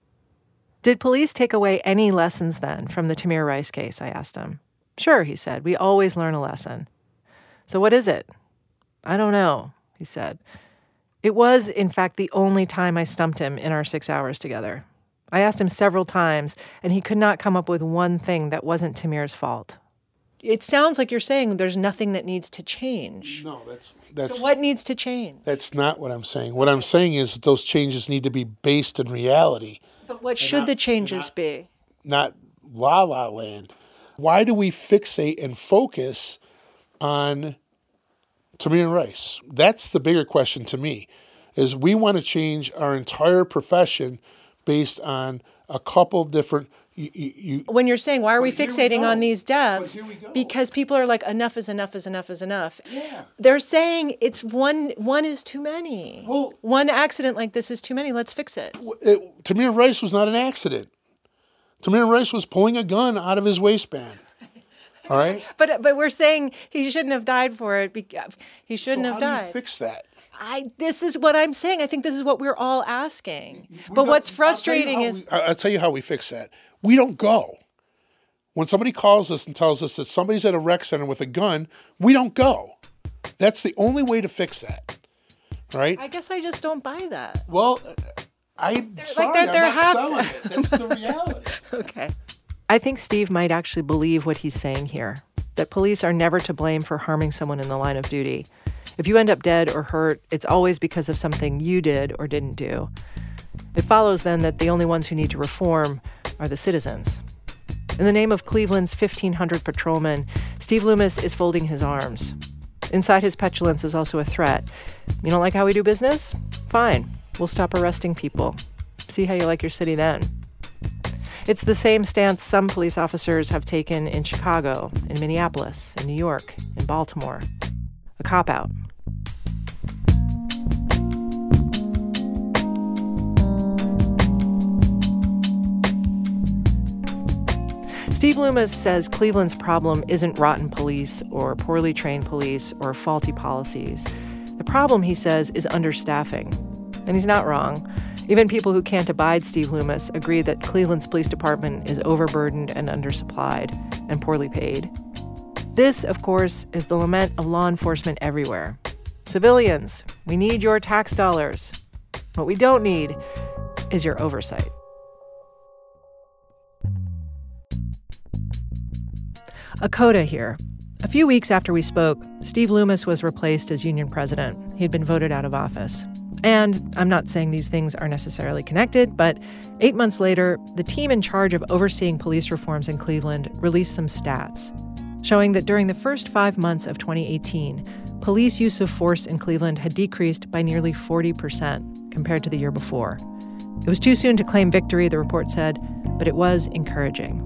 Did police take away any lessons then from the Tamir Rice case, I asked him. Sure, he said. We always learn a lesson. So what is it? I don't know, he said. It was, in fact, the only time I stumped him in our six hours together. I asked him several times, and he could not come up with one thing that wasn't Tamir's fault. It sounds like you're saying there's nothing that needs to change.
No, that's that's.
So what needs to change?
That's not what I'm saying. What I'm saying is that those changes need to be based in reality.
But what should
not,
the changes
not,
be?
Not la la land. Why do we fixate and focus on Tamir Rice? That's the bigger question to me, is we want to change our entire profession based on a couple different... You, you, you,
when you're saying, why are we fixating
we
on these deaths? Because people are like, enough is enough is enough is enough.
Yeah.
They're saying it's one one is too many.
Well,
one accident like this is too many. Let's fix it.
it. Tamir Rice was not an accident. Tamir Rice was pulling a gun out of his waistband. All right?
But but we're saying he shouldn't have died for it. He shouldn't
so
have
how
died.
Do you fix that?
I. This is what I'm saying. I think this is what we're all asking. We but what's frustrating
I'll
is...
We, I'll tell you how we fix that. We don't go. When somebody calls us and tells us that somebody's at a rec center with a gun, we don't go. That's the only way to fix that. Right?
I guess I just don't buy that.
Well, I'm
they're,
sorry,
like that,
I'm
they're
not
half
selling it. That's the reality.
Okay. I think Steve might actually believe what he's saying here, that police are never to blame for harming someone in the line of duty. If you end up dead or hurt, it's always because of something you did or didn't do. It follows then that the only ones who need to reform are the citizens. In the name of Cleveland's fifteen hundred patrolmen, Steve Loomis is folding his arms. Inside his petulance is also a threat. You don't like how we do business? Fine. We'll stop arresting people. See how you like your city then. It's the same stance some police officers have taken in Chicago, in Minneapolis, in New York, in Baltimore. A cop-out. Steve Loomis says Cleveland's problem isn't rotten police or poorly trained police or faulty policies. The problem, he says, is understaffing. And he's not wrong. Even people who can't abide Steve Loomis agree that Cleveland's police department is overburdened and undersupplied and poorly paid. This, of course, is the lament of law enforcement everywhere. Civilians, we need your tax dollars. What we don't need is your oversight. A coda here. A few weeks after we spoke, Steve Loomis was replaced as union president. He'd been voted out of office. And I'm not saying these things are necessarily connected, but eight months later, the team in charge of overseeing police reforms in Cleveland released some stats showing that during the first five months of twenty eighteen, police use of force in Cleveland had decreased by nearly forty percent compared to the year before. It was too soon to claim victory, the report said, but it was encouraging.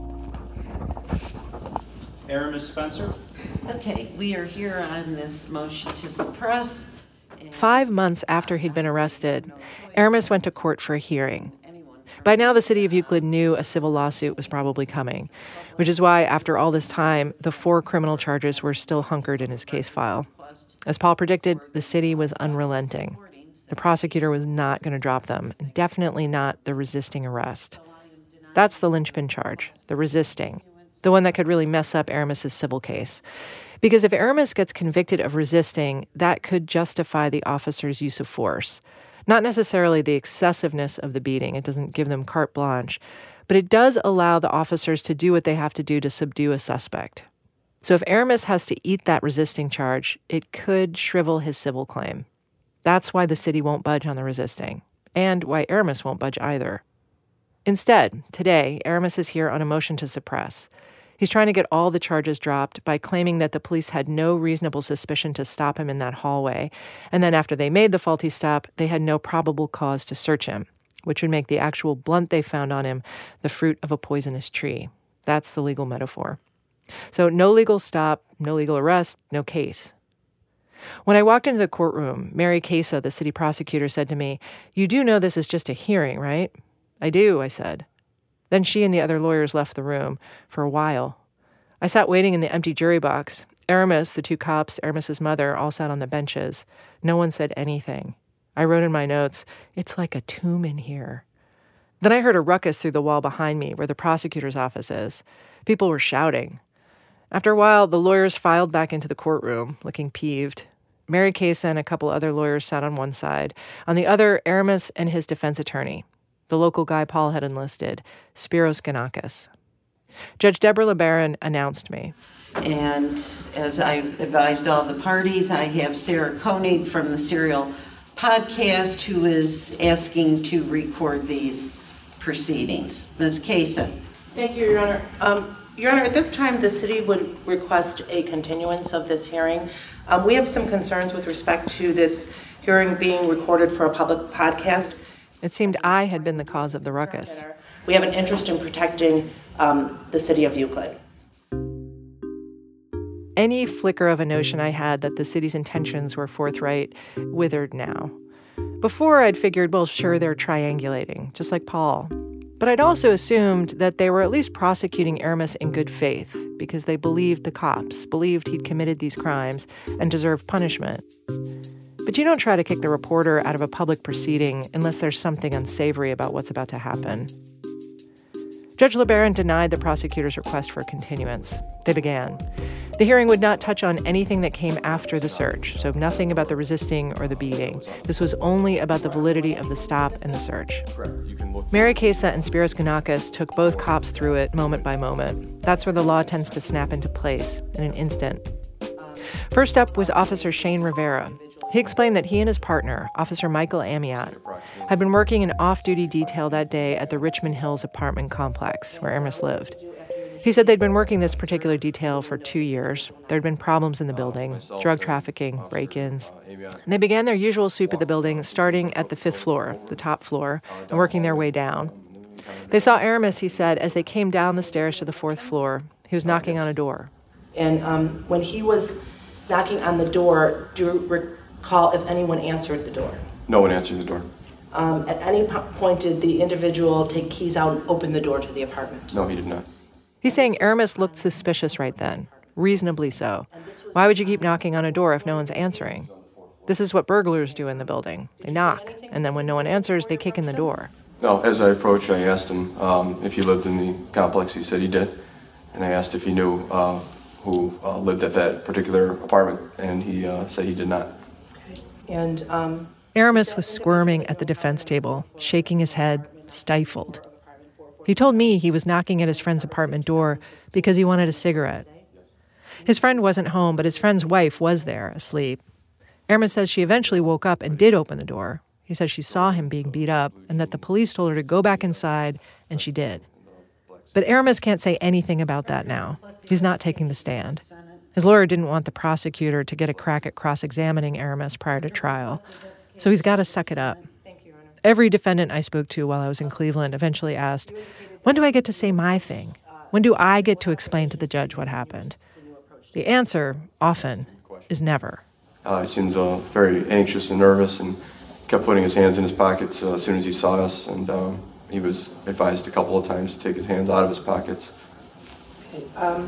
Aramis Spencer.
Okay, we are here on this motion to suppress.
Five months after he'd been arrested, Aramis went to court for a hearing. By now, the city of Euclid knew a civil lawsuit was probably coming, which is why, after all this time, the four criminal charges were still hunkered in his case file. As Paul predicted, the city was unrelenting. The prosecutor was not going to drop them, and definitely not the resisting arrest. That's the linchpin charge, the resisting, the one that could really mess up Aramis's civil case. Because if Aramis gets convicted of resisting, that could justify the officer's use of force. Not necessarily the excessiveness of the beating. It doesn't give them carte blanche. But it does allow the officers to do what they have to do to subdue a suspect. So if Aramis has to eat that resisting charge, it could shrivel his civil claim. That's why the city won't budge on the resisting, and why Aramis won't budge either. Instead, today, Aramis is here on a motion to suppress. He's trying to get all the charges dropped by claiming that the police had no reasonable suspicion to stop him in that hallway, and then after they made the faulty stop, they had no probable cause to search him, which would make the actual blunt they found on him the fruit of a poisonous tree. That's the legal metaphor. So no legal stop, no legal arrest, no case. When I walked into the courtroom, Mary Casa, the city prosecutor, said to me, "You do know this is just a hearing, right?" "I do," I said. Then she and the other lawyers left the room for a while. I sat waiting in the empty jury box. Aramis, the two cops, Aramis's mother, all sat on the benches. No one said anything. I wrote in my notes, "It's like a tomb in here." Then I heard a ruckus through the wall behind me where the prosecutor's office is. People were shouting. After a while, the lawyers filed back into the courtroom, looking peeved. Mary Casa and a couple other lawyers sat on one side. On the other, Aramis and his defense attorney, the local guy Paul had enlisted, Spiros Ganakis. Judge Deborah LeBaron announced me.
And as I advised all the parties, I have Sarah Koenig from the Serial Podcast who is asking to record these proceedings. Miz Casa.
Thank you, Your Honor. Um, Your Honor, at this time, the city would request a continuance of this hearing. Um, we have some concerns with respect to this hearing being recorded for a public podcast.
It seemed I had been the cause of the ruckus.
We have an interest in protecting um, the city of Euclid.
Any flicker of a notion I had that the city's intentions were forthright withered now. Before, I'd figured, well, sure, they're triangulating, just like Paul. But I'd also assumed that they were at least prosecuting Aramis in good faith because they believed the cops, believed he'd committed these crimes and deserved punishment. But you don't try to kick the reporter out of a public proceeding unless there's something unsavory about what's about to happen. Judge LeBaron denied the prosecutor's request for a continuance. They began. The hearing would not touch on anything that came after the search, so nothing about the resisting or the beating. This was only about the validity of the stop and the search. Mary Casa and Spiros Ganakis took both cops through it moment by moment. That's where the law tends to snap into place in an instant. First up was Officer Shane Rivera. He explained that he and his partner, Officer Michael Amiot, had been working an off-duty detail that day at the Richmond Hills apartment complex where Aramis lived. He said they'd been working this particular detail for two years. There'd been problems in the building, drug trafficking, break-ins. And they began their usual sweep of the building, starting at the fifth floor, the top floor, and working their way down. They saw Aramis, he said, as they came down the stairs to the fourth floor. He was knocking on a door.
And um, when he was knocking on the door, do you recall if anyone answered the door?
No one answered the door.
Um, at any point, did the individual take keys out and open the door to the apartment?
No, he did not.
He's saying Aramis looked suspicious right then, reasonably so. Why would you keep knocking on a door if no one's answering? This is what burglars do in the building. They knock. and then when no one answers, they kick in the door.
No, as I approached, I asked him um, if he lived in the complex. He said he did. And I asked if he knew uh, who uh, lived at that particular apartment, and he uh, said he did not.
And um,
Aramis was squirming at the defense table, shaking his head, stifled. He told me he was knocking at his friend's apartment door because he wanted a cigarette. His friend wasn't home, but his friend's wife was there, asleep. Aramis says she eventually woke up and did open the door. He says she saw him being beat up and that the police told her to go back inside, and she did. But Aramis can't say anything about that now. He's not taking the stand. His lawyer didn't want the prosecutor to get a crack at cross-examining Aramis prior to trial, so he's got to suck it up. Every defendant I spoke to while I was in Cleveland eventually asked, when do I get to say my thing? When do I get to explain to the judge what happened? The answer, often, is never.
Uh, he seemed uh, very anxious and nervous and kept putting his hands in his pockets uh, as soon as he saw us, and um, he was advised a couple of times to take his hands out of his pockets.
Okay. Um,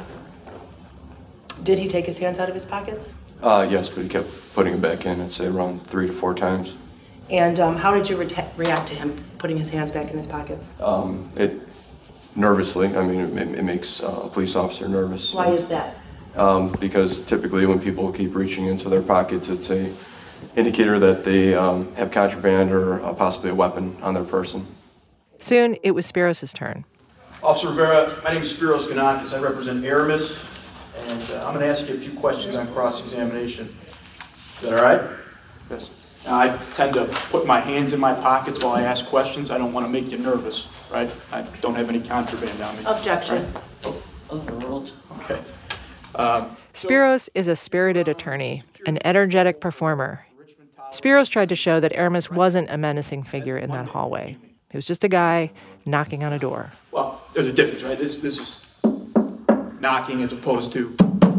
did he take his hands out of his pockets?
Uh, yes, but he kept putting them back in, I'd say around three to four times.
And um, how did you re- react to him putting his hands back in his pockets?
Um, it nervously. I mean, it, it makes uh, a police officer nervous.
Why is that?
Um, because typically when people keep reaching into their pockets, it's a indicator that they um, have contraband or uh, possibly a weapon on their person.
Soon, it was Spiros' turn.
Officer Rivera, my name is Spiros Ganakis. I represent Aramis, and uh, I'm going to ask you a few questions on cross-examination. Is that all right?
Yes.
Now, I tend to put my hands in my pockets while I ask questions. I don't want to make you nervous, right? I don't have any contraband on me.
Objection.
Right? Oh.
Overruled.
Okay. Um,
Spiros is a spirited attorney, an energetic performer. Spiros tried to show that Aramis wasn't a menacing figure in that hallway. He was just a guy knocking on a door.
Well, there's a difference, right? This, this is knocking as opposed to,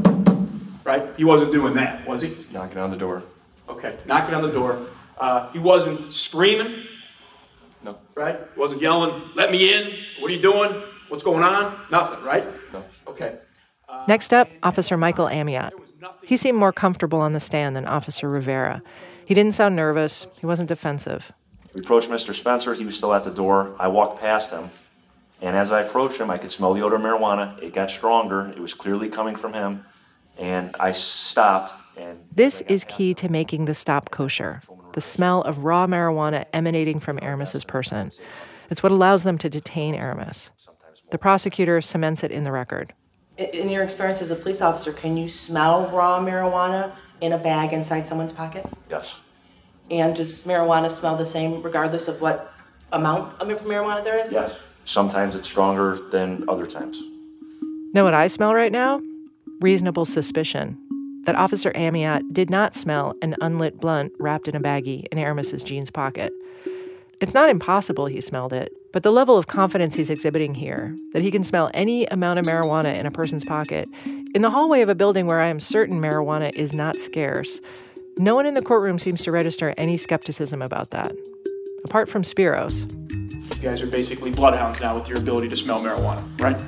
right? He wasn't doing that, was he?
Knocking on the door.
Okay, knocking on the door. Uh, he wasn't screaming.
No.
Right? He wasn't yelling, let me in. What are you doing? What's going on? Nothing, right?
No.
Okay.
Next up, Officer Michael Amiot. He seemed more comfortable on the stand than Officer Rivera. He didn't sound nervous. He wasn't defensive.
We approached Mister Spencer. He was still at the door. I walked past him, and as I approached him, I could smell the odor of marijuana. It got stronger. It was clearly coming from him, and I stopped. And
this is key to making the stop kosher, the smell of raw marijuana emanating from Aramis's person. It's what allows them to detain Aramis. The prosecutor cements it in the record.
In your experience as a police officer, can you smell raw marijuana in a bag inside someone's pocket?
Yes.
And does marijuana smell the same regardless of what amount of marijuana there is?
Yes. Sometimes it's stronger than other times.
Know what I smell right now? Reasonable suspicion that Officer Amiot did not smell an unlit blunt wrapped in a baggie in Aramis's jeans pocket. It's not impossible he smelled it, but the level of confidence he's exhibiting here, that he can smell any amount of marijuana in a person's pocket, in the hallway of a building where I am certain marijuana is not scarce, no one in the courtroom seems to register any skepticism about that, apart from Spiros.
You guys are basically bloodhounds now with your ability to smell marijuana, right?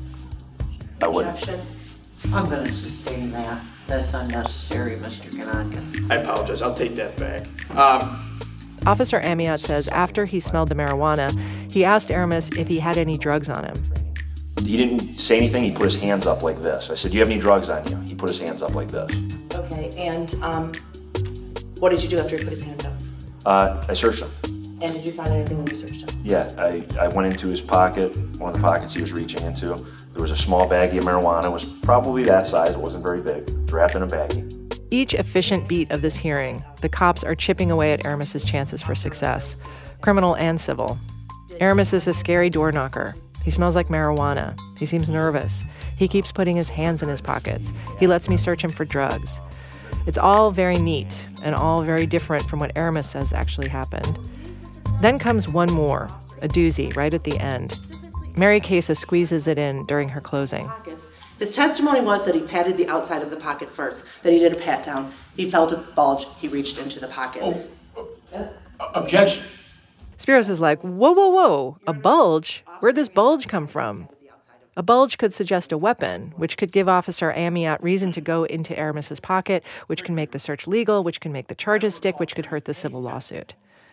I would.
I'm going to sustain that. That's unnecessary, Mister Ganakis.
I apologize. I'll take that back. Um,
Officer Amiot says after he smelled the marijuana, he asked Aramis if he had any drugs on him.
He didn't say anything. He put his hands up like this. I said, do you have any drugs on you? He put his hands up like this.
Okay, and um, what did you do after he put his hands up?
Uh, I searched him.
And did you find anything when you searched him?
Yeah, I, I went into his pocket, one of the pockets he was reaching into. There was a small baggie of marijuana. It was probably that size. It wasn't very big. It was wrapped in a baggie.
Each efficient beat of this hearing, the cops are chipping away at Aramis's chances for success, criminal and civil. Aramis is a scary door knocker. He smells like marijuana. He seems nervous. He keeps putting his hands in his pockets. He lets me search him for drugs. It's all very neat and all very different from what Aramis says actually happened. Then comes one more, a doozy, right at the end. Mary Casa squeezes it in during her closing.
His testimony was that he patted the outside of the pocket first, that he did a pat down. He felt a bulge. He reached into the pocket.
Oh, uh, objection.
Spiros is like, whoa, whoa, whoa, a bulge? Where'd this bulge come from? A bulge could suggest a weapon, which could give Officer Amiot reason to go into Aramis's pocket, which can make the search legal, which can make the charges stick, which could hurt the civil lawsuit.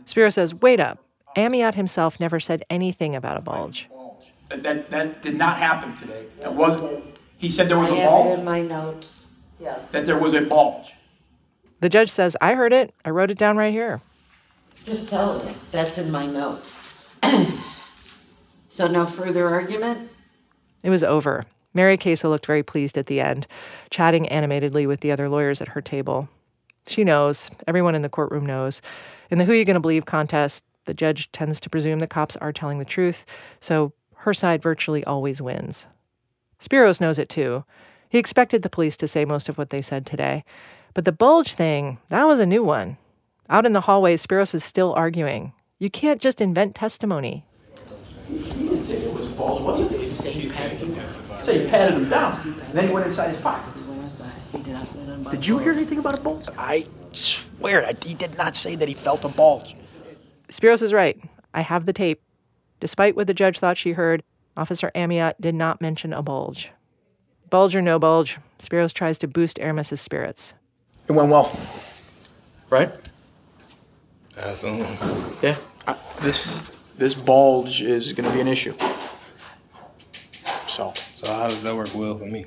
Spiro says, wait up. Amiot himself never said anything about a bulge.
That, that, that did not happen today. That wasn't, he said there was
I
a
have
bulge?
it in my notes. Yes.
That there was a bulge.
The judge says, I heard it. I wrote it down right here.
Just tell him. That's in my notes. So no further argument?
It was over. Mary Casa looked very pleased at the end, chatting animatedly with the other lawyers at her table. She knows. Everyone in the courtroom knows. In the Who You Gonna Believe contest, the judge tends to presume the cops are telling the truth, so her side virtually always wins. Spiros knows it too. He expected the police to say most of what they said today. But the bulge thing, that was a new one. Out in the hallways, Spiros is still arguing. You can't just invent testimony.
He didn't say there was a bulge, was it? He said he patted him down. He patted him down, and then he went inside his pockets. Did you hear anything about a bulge? I swear, he did not say that he felt a bulge.
Spiros is right. I have the tape. Despite what the judge thought she heard, Officer Amiot did not mention a bulge. Bulge or no bulge, Spiros tries to boost Aramis's spirits.
It went well, right?
That's um.
Yeah. I, this this bulge is going to be an issue. So.
So how does that work well for me?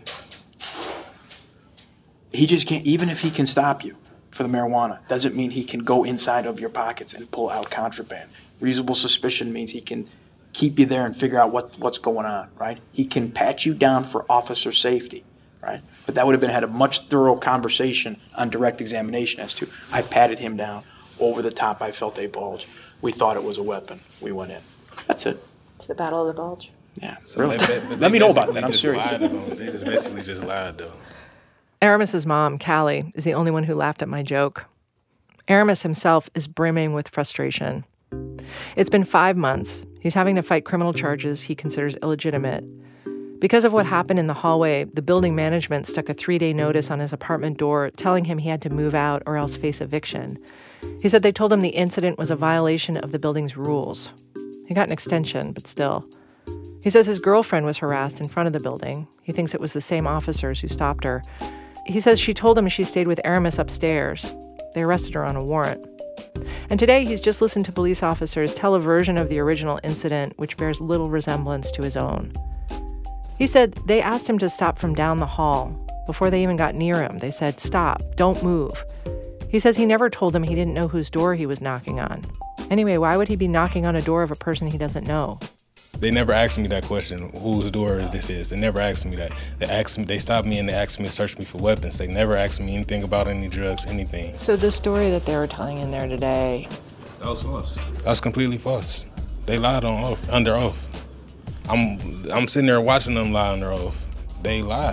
He just can't. Even if he can stop you for the marijuana, doesn't mean he can go inside of your pockets and pull out contraband. Reasonable suspicion means he can keep you there and figure out what what's going on, right? He can pat you down for officer safety, right? But that would have been had a much thorough conversation on direct examination as to, I patted him down, over the top, I felt a bulge. We thought it was a weapon. We went in. That's it.
It's the battle of the bulge.
Yeah,
So
really.
they, they,
Let me know about that. I'm
just
serious.
Lied about it. They just basically just lied, though.
Aramis's mom, Callie, is the only one who laughed at my joke. Aramis himself is brimming with frustration. It's been five months. He's having to fight criminal charges he considers illegitimate. Because of what happened in the hallway, the building management stuck a three-day notice on his apartment door telling him he had to move out or else face eviction. He said they told him the incident was a violation of the building's rules. He got an extension, but still. He says his girlfriend was harassed in front of the building. He thinks it was the same officers who stopped her. He says she told him she stayed with Aramis upstairs. They arrested her on a warrant. And today he's just listened to police officers tell a version of the original incident which bears little resemblance to his own. He said they asked him to stop from down the hall. Before they even got near him, they said, stop, don't move. He says he never told them he didn't know whose door he was knocking on. Anyway, why would he be knocking on a door of a person he doesn't know?
They never asked me that question, whose door this is. They never asked me that. They asked me, they stopped me and they asked me to search me for weapons. They never asked me anything about any drugs, anything.
So the story that they were telling in there today...
That was false. That was completely false. They lied on oath, under oath. I'm I'm sitting there watching them lie under oath. They lied.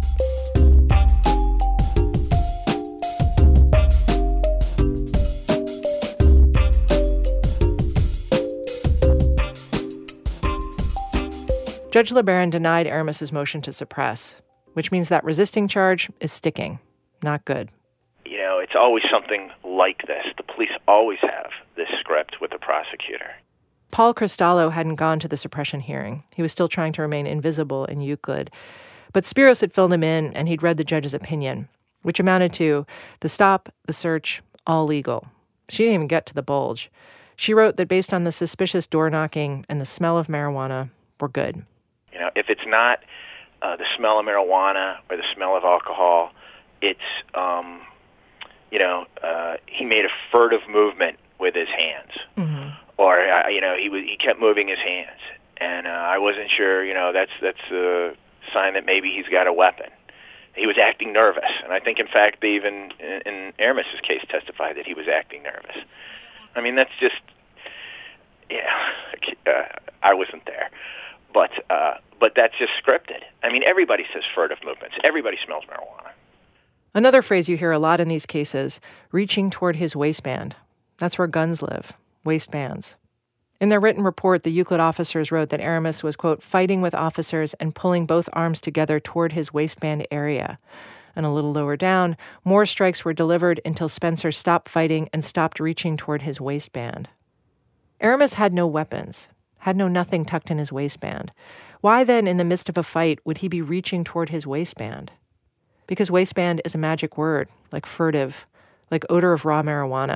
Judge LeBaron denied Aramis's motion to suppress, which means that resisting charge is sticking. Not good.
You know, it's always something like this. The police always have this script with the prosecutor.
Paul Cristallo hadn't gone to the suppression hearing. He was still trying to remain invisible in Euclid. But Spiros had filled him in, and he'd read the judge's opinion, which amounted to the stop, the search, all legal. She didn't even get to the bulge. She wrote that based on the suspicious door knocking and the smell of marijuana, we're good.
You know, if it's not uh, the smell of marijuana or the smell of alcohol, it's, um, you know, uh, he made a furtive movement with his hands. Mm-hmm. Or, uh, you know, he was, he kept moving his hands. And uh, I wasn't sure, you know, that's that's a sign that maybe he's got a weapon. He was acting nervous. And I think, in fact, they even, in, in Aramis's case, testified that he was acting nervous. I mean, that's just, yeah, uh, I wasn't there. But uh, but that's just scripted. I mean, everybody says furtive movements. Everybody smells marijuana.
Another phrase you hear a lot in these cases, reaching toward his waistband. That's where guns live, waistbands. In their written report, the Euclid officers wrote that Aramis was, quote, fighting with officers and pulling both arms together toward his waistband area. And a little lower down, more strikes were delivered until Spencer stopped fighting and stopped reaching toward his waistband. Aramis had no weapons, had no nothing tucked in his waistband. Why then, in the midst of a fight, would he be reaching toward his waistband? Because waistband is a magic word, like furtive, like odor of raw marijuana.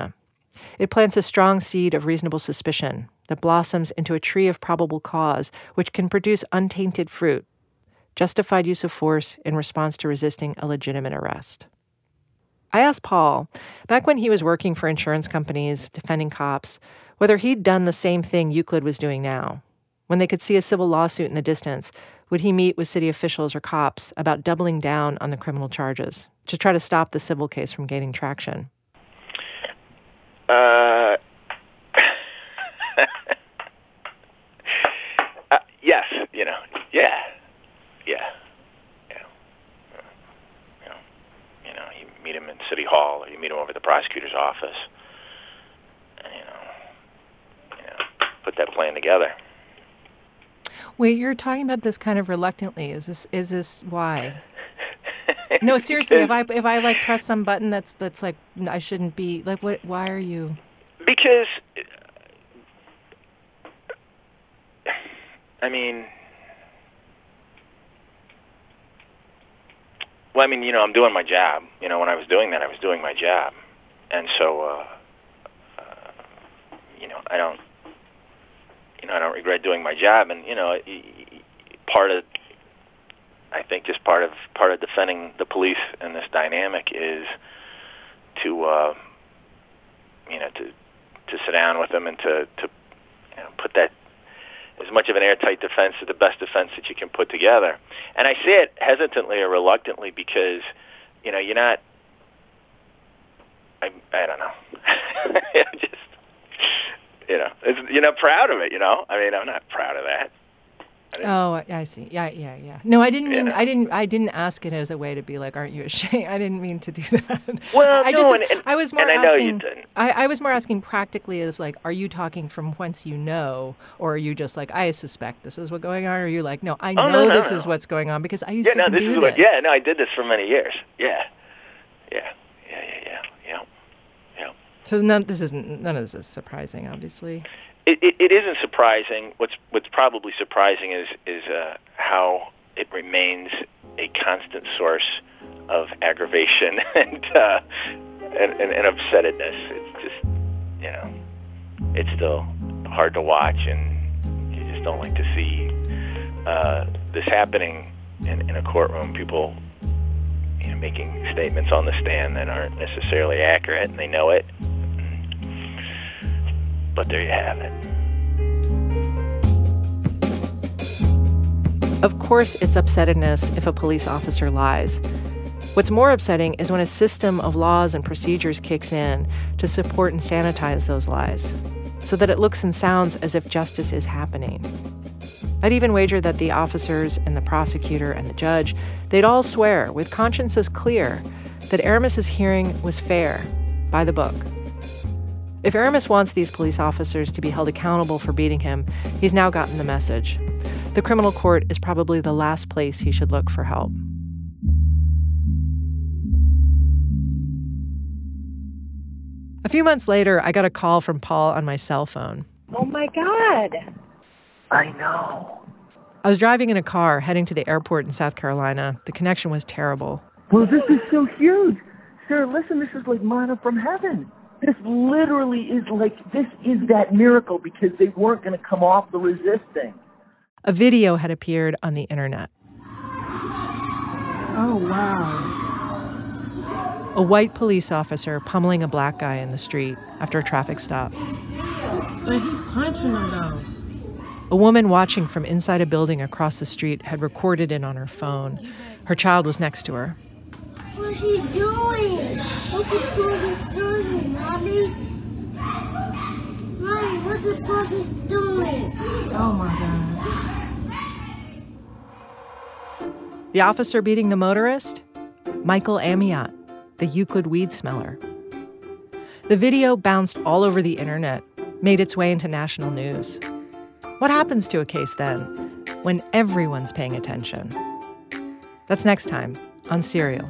It plants a strong seed of reasonable suspicion that blossoms into a tree of probable cause, which can produce untainted fruit, justified use of force in response to resisting a legitimate arrest. I asked Paul, back when he was working for insurance companies, defending cops, whether he'd done the same thing Euclid was doing now. When they could see a civil lawsuit in the distance, would he meet with city officials or cops about doubling down on the criminal charges to try to stop the civil case from gaining traction?
Uh, uh, yes, you know, yeah, yeah, yeah. You know, you know, you meet him in City Hall, or you meet him over at the prosecutor's office, and, you know, you know, put that plan together.
Wait, you're talking about this kind of reluctantly. Is this is this why? No, seriously. If I if I like press some button that's that's like I shouldn't be like what? Why are you?
Because, I mean, well, I mean, you know, I'm doing my job. You know, when I was doing that, I was doing my job, and so, uh, uh, you know, I don't, you know, I don't regret doing my job, and you know, part of. I think just part of part of defending the police in this dynamic is to uh, you know to to sit down with them and to to you know, put that as much of an airtight defense as the best defense that you can put together. And I say it hesitantly or reluctantly because you know you're not. I I don't know. just you know it's, you're not proud of it. You know I mean I'm not proud of that.
Oh, I see. Yeah, yeah, yeah. No, I didn't mean.
Yeah.
I didn't. I didn't ask it as a way to be like, "Aren't you ashamed?" I didn't mean to do that.
Well,
I
no,
just,
and, and,
I was more
and I
asking.
know you didn't.
I, I was more asking practically, as like, are you talking from whence you know, or are you just like, I suspect this is what's going on, or are you like, no, I
Oh,
know
no, no,
this
no.
is what's going on because I used
Yeah,
to
no,
do
this is
this.
what. Yeah, no, I did this for many years. Yeah, yeah, yeah, yeah, yeah, yeah. yeah.
So none. This isn't. None of this is surprising, obviously.
It, it, it isn't surprising. What's what's probably surprising is is uh, how it remains a constant source of aggravation and, uh, and, and and upsettedness. It's just you know, it's still hard to watch, and you just don't like to see uh, this happening in, in a courtroom. People you know, making statements on the stand that aren't necessarily accurate, and they know it. But there you have it.
Of course, it's upsettedness if a police officer lies. What's more upsetting is when a system of laws and procedures kicks in to support and sanitize those lies, so that it looks and sounds as if justice is happening. I'd even wager that the officers and the prosecutor and the judge, they'd all swear, with consciences clear, that Aramis's hearing was fair, by the book. If Aramis wants these police officers to be held accountable for beating him, he's now gotten the message. The criminal court is probably the last place he should look for help. A few months later, I got a call from Paul on my cell phone.
Oh my God.
I know.
I was driving in a car heading to the airport in South Carolina. The connection was terrible.
Well, this is so huge. Sir, listen, this is like manna from heaven. This literally is like, this is that miracle because they weren't going to come off the resisting.
A video had appeared on the internet.
Oh, wow.
A white police officer pummeling a black guy in the street after a traffic stop.
So he's punching him, though.
A woman watching from inside a building across the street had recorded it on her phone. Her child was next to her.
What are you doing? What the fuck is doing, Mommy? Mommy, what the fuck is doing? Oh my God.
The officer beating the motorist? Michael Amiot, the Euclid weed smeller. The video bounced all over the internet, made its way into national news. What happens to a case then, when everyone's paying attention? That's next time on Serial.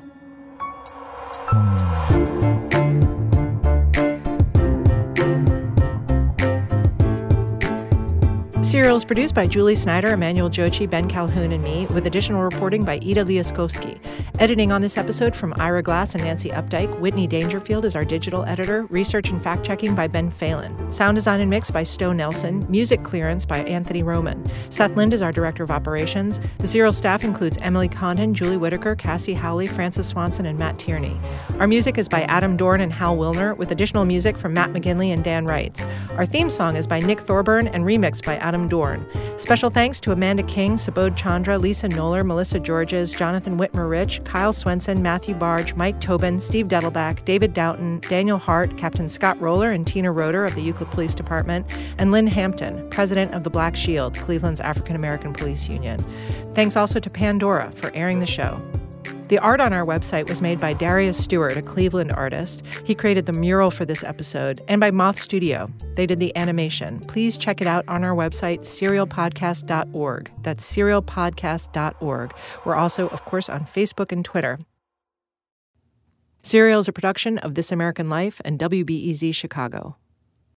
Serial is produced by Julie Snyder, Emmanuel Jochi, Ben Calhoun, and me, with additional reporting by Ida Liaskovsky. Editing on this episode from Ira Glass and Nancy Updike. Whitney Dangerfield is our digital editor. Research and fact-checking by Ben Phelan. Sound design and mix by Stowe Nelson. Music clearance by Anthony Roman. Seth Lind is our director of operations. The Serial staff includes Emily Condon, Julie Whitaker, Cassie Howley, Francis Swanson, and Matt Tierney. Our music is by Adam Dorn and Hal Wilner, with additional music from Matt McGinley and Dan Reitz. Our theme song is by Nick Thorburn and remixed by Adam Dorn. Special thanks to Amanda King, Subodh Chandra, Lisa Noller, Melissa Georges, Jonathan Whitmer-Rich, Kyle Swenson, Matthew Barge, Mike Tobin, Steve Dettelbach, David Doughton, Daniel Hart, Captain Scott Roller and Tina Roeder of the Euclid Police Department, and Lynn Hampton, president of the Black Shield, Cleveland's African American Police Union. Thanks also to Pandora for airing the show. The art on our website was made by Darius Stewart, a Cleveland artist. He created the mural for this episode, and by Moth Studio. They did the animation. Please check it out on our website, serial podcast dot org. That's serial podcast dot org. We're also, of course, on Facebook and Twitter. Serial is a production of This American Life and W B E Z Chicago.